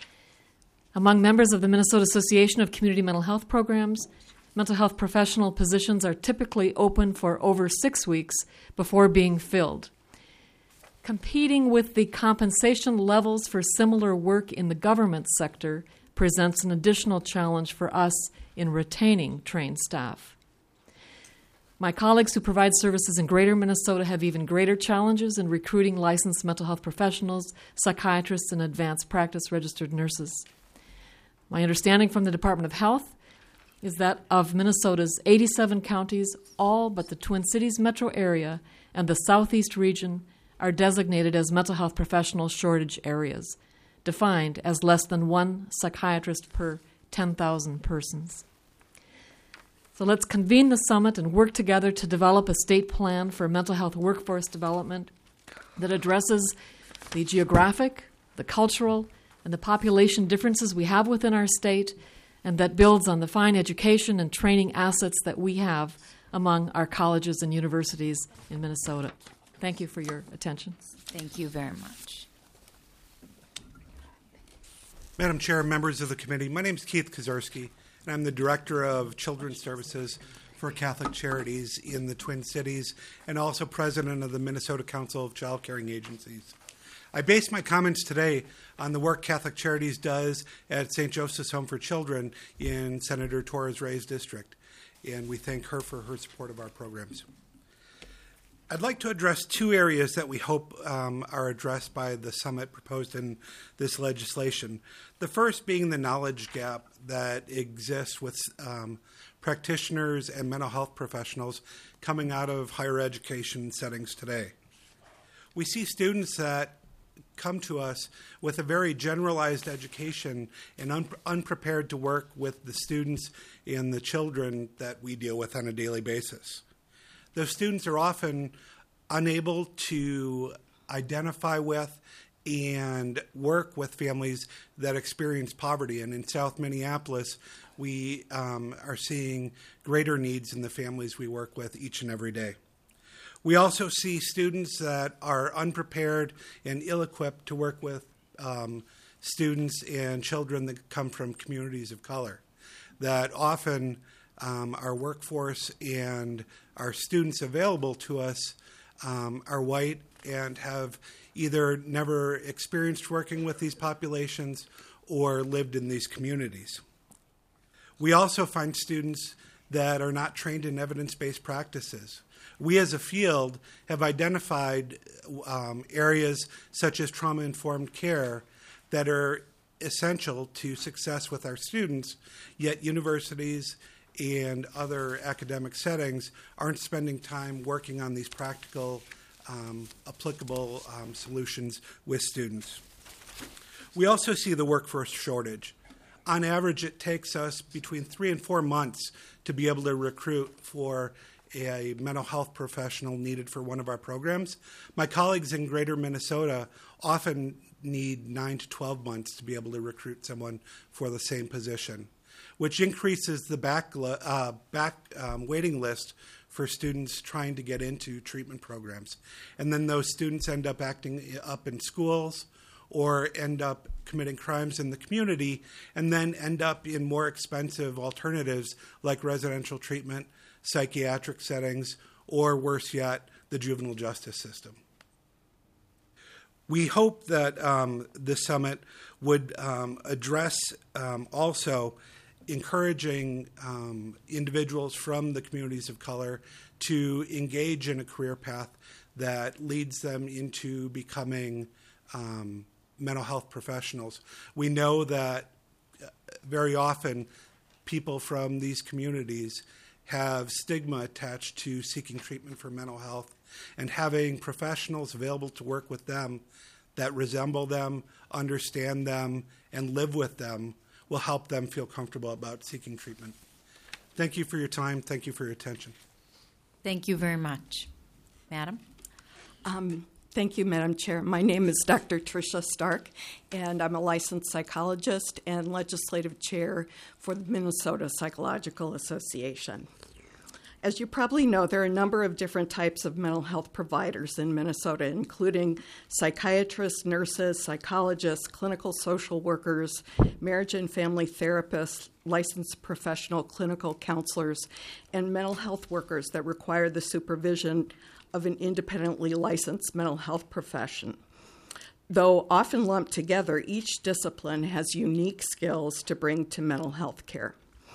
Among members of the Minnesota Association of Community Mental Health Programs, mental health professional positions are typically open for over six weeks before being filled. Competing with the compensation levels for similar work in the government sector presents an additional challenge for us in retaining trained staff. My colleagues who provide services in Greater Minnesota have even greater challenges in recruiting licensed mental health professionals, psychiatrists, and advanced practice registered nurses. My understanding from the Department of Health is that of Minnesota's eighty-seven counties, all but the Twin Cities metro area and the southeast region are designated as mental health professional shortage areas, defined as less than one psychiatrist per ten thousand persons. So let's convene the summit and work together to develop a state plan for mental health workforce development that addresses the geographic, the cultural, and the population differences we have within our state, and that builds on the fine education and training assets that we have among our colleges and universities in Minnesota. Thank you for your attention. Thank you very much. Madam Chair, members of the committee, my name is Keith Kozerski, and I'm the Director of Children's Services for Catholic Charities in the Twin Cities and also President of the Minnesota Council of Child Caring Agencies. I base my comments today on the work Catholic Charities does at Saint Joseph's Home for Children in Senator Torres-Reyes District, and we thank her for her support of our programs. I'd like to address two areas that we hope um, are addressed by the summit proposed in this legislation. The first being the knowledge gap that exists with um, practitioners and mental health professionals coming out of higher education settings today. We see students that come to us with a very generalized education and un- unprepared to work with the students and the children that we deal with on a daily basis. Those students are often unable to identify with and work with families that experience poverty. And in South Minneapolis, we um, are seeing greater needs in the families we work with each and every day. We also see students that are unprepared and ill-equipped to work with um, students and children that come from communities of color, that often um, our workforce and our students available to us um, are white and have either never experienced working with these populations or lived in these communities. We also find students that are not trained in evidence-based practices. We as a field have identified um, areas such as trauma-informed care that are essential to success with our students, yet universities and other academic settings aren't spending time working on these practical, um, applicable um, solutions with students. We also see the workforce shortage. On average, it takes us between three and four months to be able to recruit for a mental health professional needed for one of our programs. My colleagues in Greater Minnesota often need nine to twelve months to be able to recruit someone for the same position, which increases the back, uh, back um, waiting list for students trying to get into treatment programs. And then those students end up acting up in schools or end up committing crimes in the community and then end up in more expensive alternatives like residential treatment, psychiatric settings, or worse yet, the juvenile justice system. We hope that um, this summit would um, address um, also encouraging um, individuals from the communities of color to engage in a career path that leads them into becoming um, mental health professionals. We know that very often people from these communities have stigma attached to seeking treatment for mental health, and having professionals available to work with them that resemble them, understand them, and live with them will help them feel comfortable about seeking treatment. Thank you for your time. Thank you for your attention. Thank you very much. Madam? Um, thank you, Madam Chair. My name is Doctor Tricia Stark, and I'm a licensed psychologist and legislative chair for the Minnesota Psychological Association. As you probably know, there are a number of different types of mental health providers in Minnesota, including psychiatrists, nurses, psychologists, clinical social workers, marriage and family therapists, licensed professional clinical counselors, and mental health workers that require the supervision of an independently licensed mental health profession. Though often lumped together, each discipline has unique skills to bring to mental health care.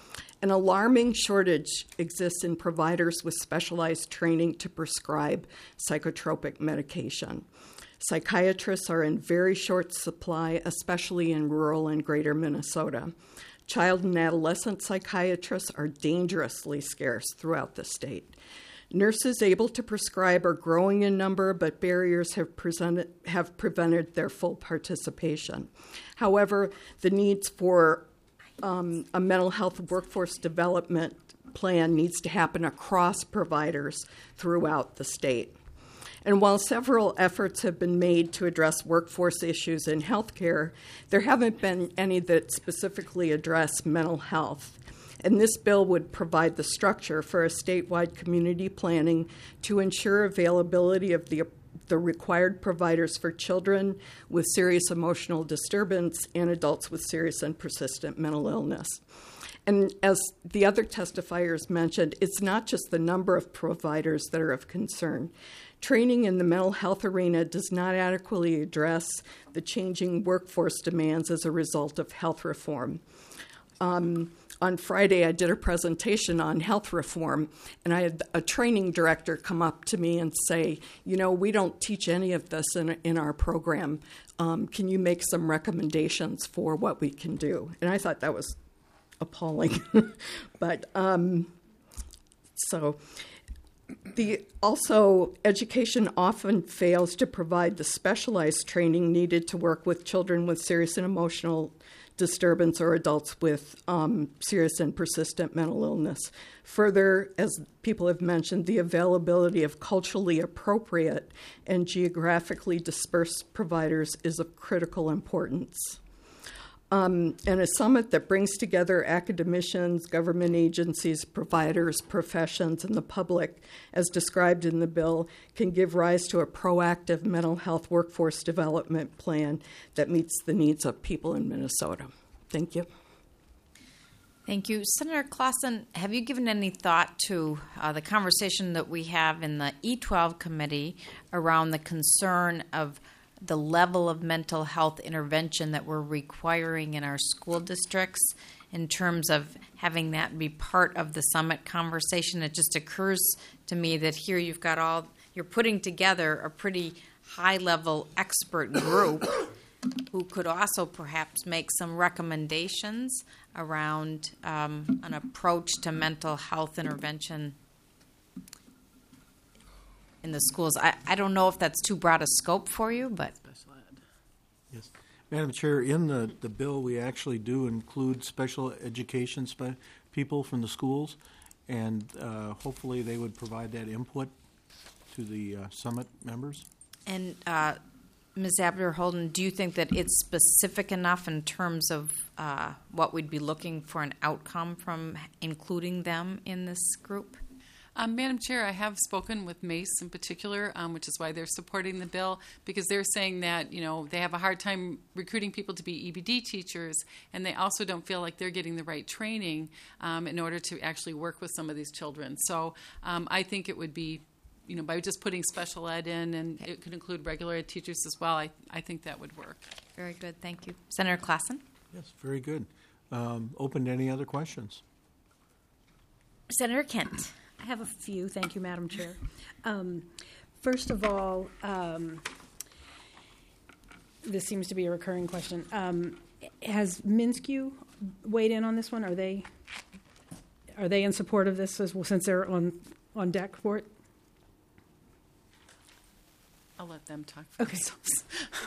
An alarming shortage exists in providers with specialized training to prescribe psychotropic medication. Psychiatrists are in very short supply, especially in rural and greater Minnesota. Child and adolescent psychiatrists are dangerously scarce throughout the state. Nurses able to prescribe are growing in number, but barriers have, presented, have prevented their full participation. However, the needs for um, a mental health workforce development plan needs to happen across providers throughout the state. And while several efforts have been made to address workforce issues in healthcare, there haven't been any that specifically address mental health. And this bill would provide the structure for a statewide community planning to ensure availability of the, the required providers for children with serious emotional disturbance and adults with serious and persistent mental illness. And as the other testifiers mentioned, it's not just the number of providers that are of concern. Training in the mental health arena does not adequately address the changing workforce demands as a result of health reform. Um, on Friday, I did a presentation on health reform, and I had a training director come up to me and say, you know, we don't teach any of this in, in our program. Um, can you make some recommendations for what we can do? And I thought that was appalling. but um, so... The, also, education often fails to provide the specialized training needed to work with children with serious and emotional disturbance or adults with um, serious and persistent mental illness. Further, as people have mentioned, the availability of culturally appropriate and geographically dispersed providers is of critical importance. Um, and a summit that brings together academicians, government agencies, providers, professions, and the public, as described in the bill, can give rise to a proactive mental health workforce development plan that meets the needs of people in Minnesota. Thank you. Thank you. Senator Clausen, have you given any thought to uh, the conversation that we have in the E twelve committee around the concern of the level of mental health intervention that we're requiring in our school districts in terms of having that be part of the summit conversation? It just occurs to me that here you've got all, you're putting together a pretty high-level expert group who could also perhaps make some recommendations around um, an approach to mental health intervention in the schools. I, I don't know if that's too broad a scope for you, but... Special ed. Yes. Madam Chair, in the, the bill, we actually do include special education spe- people from the schools, and uh, hopefully they would provide that input to the uh, summit members. And uh, Miz Abder-Holden, do you think that it's specific enough in terms of uh, what we'd be looking for an outcome from including them in this group? Um, Madam Chair, I have spoken with MACE in particular, um, which is why they're supporting the bill, because they're saying that, you know, they have a hard time recruiting people to be E B D teachers, and they also don't feel like they're getting the right training um, in order to actually work with some of these children. So um, I think it would be, you know, by just putting special ed in, and it could include regular ed teachers as well, I, I think that would work. Very good. Thank you. Senator Clausen? Yes, very good. Um, open to any other questions? Senator Kent? I have a few. Thank you, Madam Chair. Um, first of all, um, this seems to be a recurring question. Um, has MnSCU weighed in on this one? Are they are they in support of this as well, since they're on, on deck for it? I'll let them talk for okay. themselves.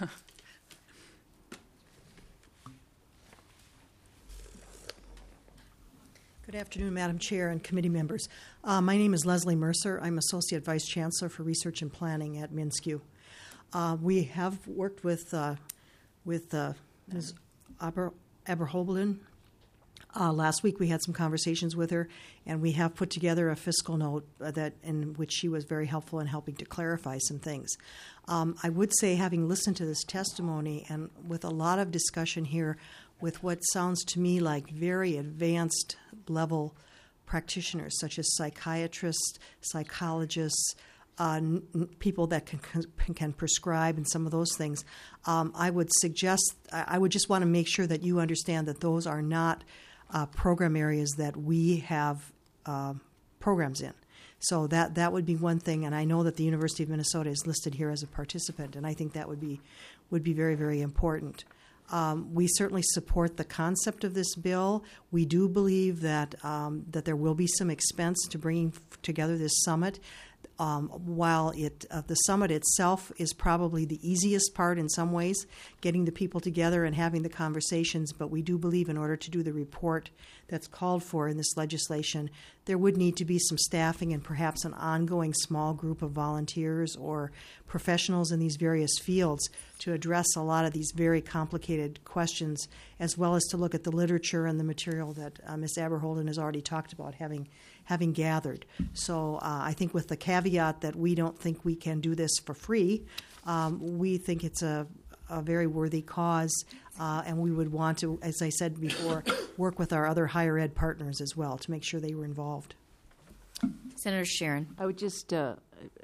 Good afternoon, Madam Chair and committee members. Uh, my name is Leslie Mercer. I'm Associate Vice Chancellor for Research and Planning at MnSCU. Uh, we have worked with uh, with uh, Miz Aber, Abder-Holden. Uh, last week we had some conversations with her, and we have put together a fiscal note uh, that in which she was very helpful in helping to clarify some things. Um, I would say, having listened to this testimony and with a lot of discussion here with what sounds to me like very advanced level practitioners, such as psychiatrists, psychologists, uh, n- n- people that can, can can prescribe and some of those things, um, I would suggest, I would just want to make sure that you understand that those are not uh, program areas that we have uh, programs in. So that that would be one thing, and I know that the University of Minnesota is listed here as a participant, and I think that would be would be very, very important. Um, we certainly support the concept of this bill. We do believe that um, that there will be some expense to bringing f- together this summit. Um, while it uh, the summit itself is probably the easiest part in some ways, getting the people together and having the conversations, but we do believe in order to do the report that's called for in this legislation, there would need to be some staffing and perhaps an ongoing small group of volunteers or professionals in these various fields to address a lot of these very complicated questions, as well as to look at the literature and the material that uh, Miz Aberholden has already talked about having having gathered. So uh, I think with the caveat that we don't think we can do this for free, um, we think it's a, a very worthy cause, uh, and we would want to, as I said before, work with our other higher ed partners as well to make sure they were involved. Senator Sharon. I would just uh,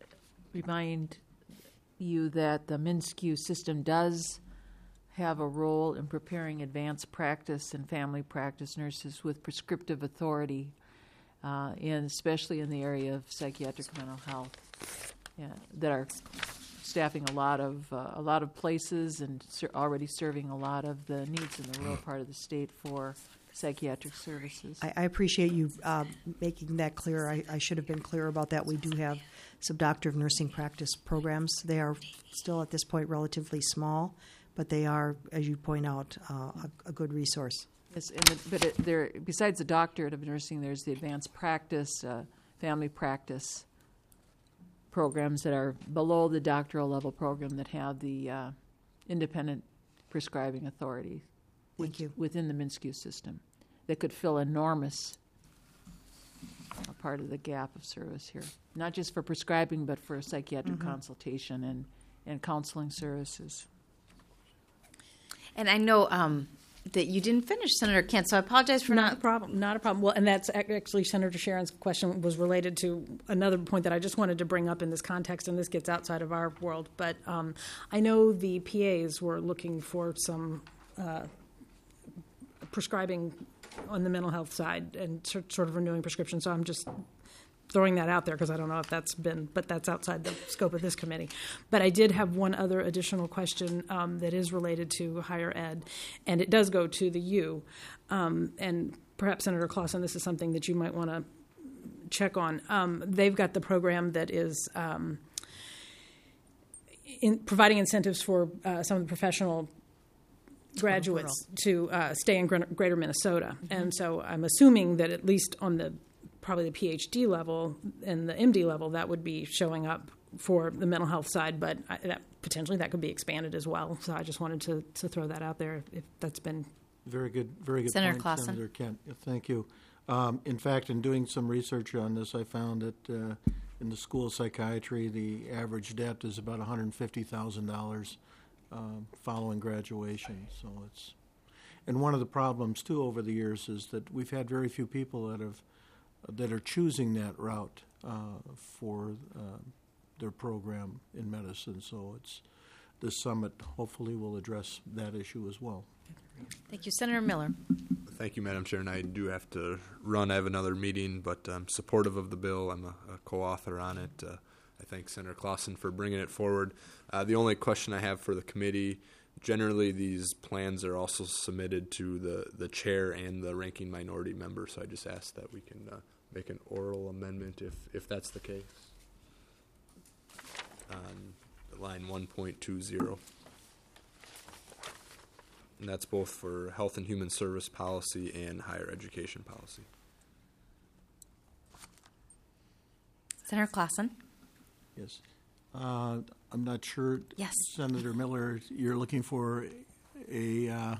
remind you that the MnSCU system does have a role in preparing advanced practice and family practice nurses with prescriptive authority, uh, in, especially in the area of psychiatric mental health, yeah, that are staffing a lot of uh, a lot of places and ser- already serving a lot of the needs in the rural part of the state for psychiatric services. I, I appreciate you uh, making that clear. I, I should have been clear about that. We do have some doctor of nursing practice programs. They are still at this point relatively small, but they are, as you point out, uh, a, a good resource. Yes, and the, but it, there, besides the doctorate of nursing, there's the advanced practice, uh, family practice programs that are below the doctoral level program that have the uh, independent prescribing authority. Thank you. Within the MnSCU system that could fill enormous uh, part of the gap of service here, not just for prescribing, but for psychiatric Mm-hmm. consultation and, and counseling services. And I know um, that you didn't finish, Senator Kent, so I apologize for Not not. a problem. Not a problem. Well, and that's ac- actually Senator Sharon's question was related to another point that I just wanted to bring up in this context, and this gets outside of our world. But um, I know the P As were looking for some uh, prescribing on the mental health side and sort sort of renewing prescriptions. So I'm just throwing that out there because I don't know if that's been, but that's outside the scope of this committee. But I did have one other additional question um, that is related to higher ed, and it does go to the U. Um, and perhaps, Senator Clausen, this is something that you might want to check on. Um, they've got the program that is um, in providing incentives for uh, some of the professional graduates to uh, stay in Greater Minnesota. Mm-hmm. And so I'm assuming that at least on the probably the P H D level and the M D level, that would be showing up for the mental health side, but I, that, potentially that could be expanded as well. So I just wanted to, to throw that out there if that's been... Very good, very good Senator point, Clausen. Senator Kent. Yeah, thank you. Um, in fact, in doing some research on this, I found that uh, in the school of psychiatry, the average debt is about one hundred fifty thousand dollars um, following graduation. So it's, and one of the problems too over the years is that we've had very few people that have that are choosing that route uh, for uh, their program in medicine. So it's this summit hopefully will address that issue as well. Thank you, Senator Miller. Thank you, Madam Chair. And I do have to run. I have another meeting, but I'm supportive of the bill. I'm a, a co-author on it. Uh, I thank Senator Clausen for bringing it forward. Uh, the only question I have for the committee, generally these plans are also submitted to the, the chair and the ranking minority member, so I just ask that we can uh, make an oral amendment if, if that's the case. On line one point two zero. And that's both for health and human service policy and higher education policy. Senator Clausen. Yes. Uh, I'm not sure, yes. Senator Miller, you're looking for a... Uh,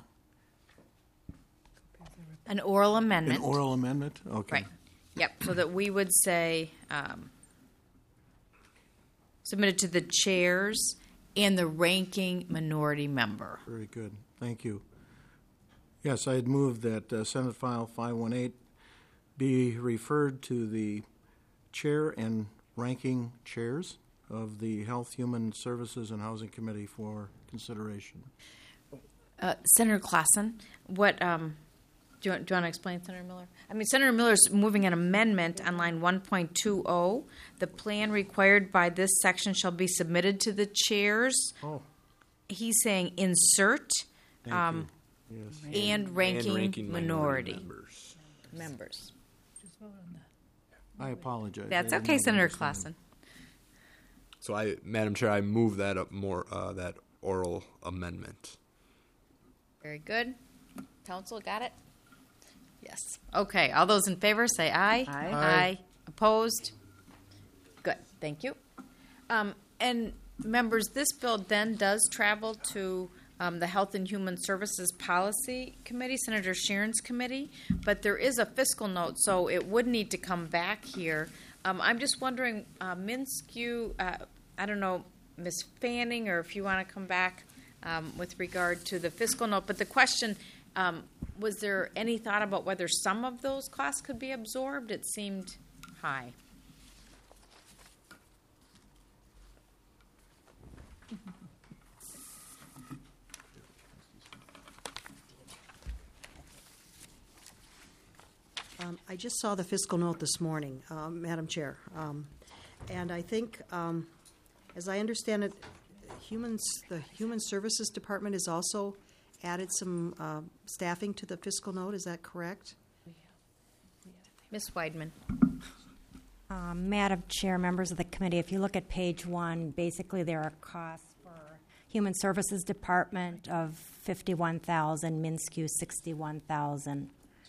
An oral amendment. An oral amendment? Okay. Right. Yep, so that we would say um, submitted to the chairs and the ranking minority member. Very good. Thank you. Yes, I had moved that uh, Senate File five one eight be referred to the chair and ranking chairs of the Health, Human Services, and Housing Committee for consideration. Uh, Senator Clausen, what um, Do you, want, do you want to explain, Senator Miller? I mean, Senator Miller's moving an amendment on line one point two zero. The plan required by this section shall be submitted to the chairs. Oh. He's saying insert Thank um, you. Yes. and, ranking And ranking minority, minority members. members. I apologize. That's I didn't okay, know Senator that was Clausen. So I, Madam Chair, I move that up more uh, that oral amendment. Very good. Council, got it? Yes. Okay, all those in favor say aye. Aye. Aye. Opposed? Good, thank you. Um, and members, this bill then does travel to um, the Health and Human Services Policy Committee, Senator Sharon's committee, but there is a fiscal note, so it would need to come back here. Um, I'm just wondering, uh, Minskew, uh, I don't know, Miz Fanning, or if you want to come back um, with regard to the fiscal note, but the question, um, was there any thought about whether some of those costs could be absorbed? It seemed high. Um, I just saw the fiscal note this morning, um, Madam Chair, um, and I think, um, as I understand it, humans, the Human Services Department has also added some uh, staffing to the fiscal note. Is that correct? Miz Weidman. Um, Madam Chair, members of the committee, if you look at page one, basically there are costs for Human Services Department of fifty-one thousand, Minskew sixty-one thousand.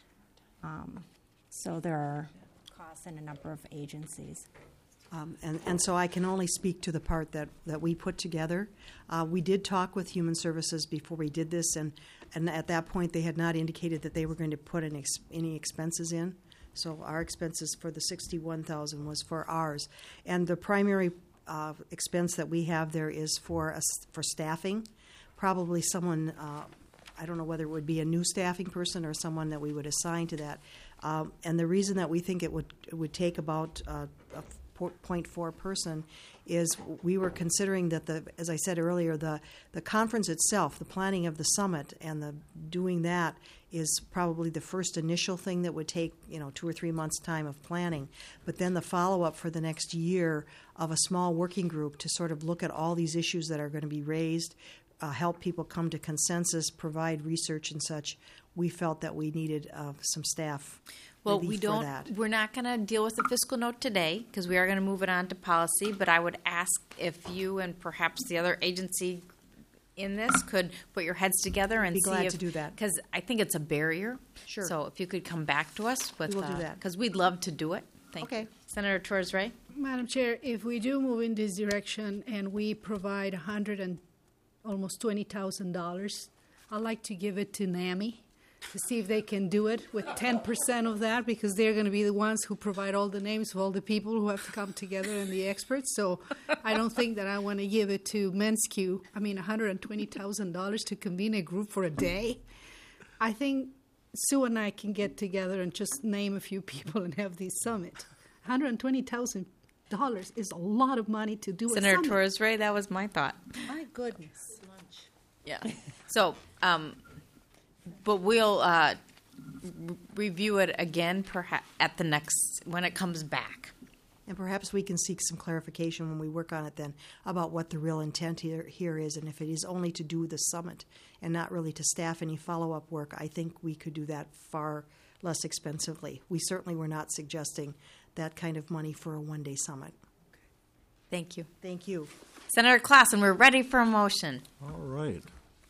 Um, so there are costs in a number of agencies. Um, and, and so I can only speak to the part that, that we put together. Uh, we did talk with Human Services before we did this, and, and at that point they had not indicated that they were going to put any, ex- any expenses in. So our expenses for the sixty-one thousand was for ours. And the primary uh, expense that we have there is for us, for staffing. Probably someone, uh, I don't know whether it would be a new staffing person or someone that we would assign to that. Um, and the reason that we think it would, it would take about uh, a zero point four person is we were considering that the, as I said earlier, the, the conference itself, the planning of the summit and the doing that is probably the first initial thing that would take, you know, two or three months' time of planning. But then the follow-up for the next year of a small working group to sort of look at all these issues that are going to be raised, uh, help people come to consensus, provide research and such, we felt that we needed uh, some staff. Well, relief we for don't. that. We're not going to deal with the fiscal note today because we are going to move it on to policy. But I would ask if you and perhaps the other agency in this could put your heads together and Be see glad if, to do that. because I think it's a barrier. Sure. So if you could come back to us with, We will do that. because we'd love to do it. Thank Okay. you, Senator Torres Ray. Madam Chair, if we do move in this direction and we provide a hundred and almost twenty thousand dollars, I'd like to give it to NAMI to see if they can do it with ten percent of that, because they're going to be the ones who provide all the names of all the people who have to come together and the experts. So I don't think that I want to give it to Minskew. I mean, one hundred twenty thousand dollars to convene a group for a day. I think Sue and I can get together and just name a few people and have this summit. one hundred twenty thousand dollars is a lot of money to do a Senator summit. Torres Ray, that was my thought. My goodness. Lunch. Yeah. So, um, but we'll uh, re- review it again perhaps at the next, when it comes back. And perhaps we can seek some clarification when we work on it then about what the real intent here, here is, and if it is only to do the summit and not really to staff any follow-up work, I think we could do that far less expensively. We certainly were not suggesting that kind of money for a one-day summit. Thank you. Thank you. Senator Clausen, we're ready for a motion. All right.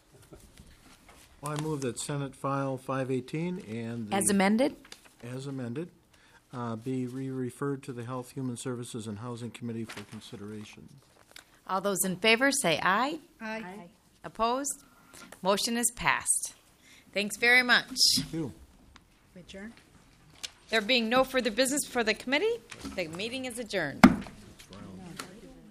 Well, I move that Senate File five eighteen and the, As amended? as amended, uh, be re-referred to the Health, Human Services, and Housing Committee for consideration. All those in favor say aye. Aye. Opposed? Motion is passed. Thanks very much. Thank you. Adjourn. There being no further business for the committee, the meeting is adjourned.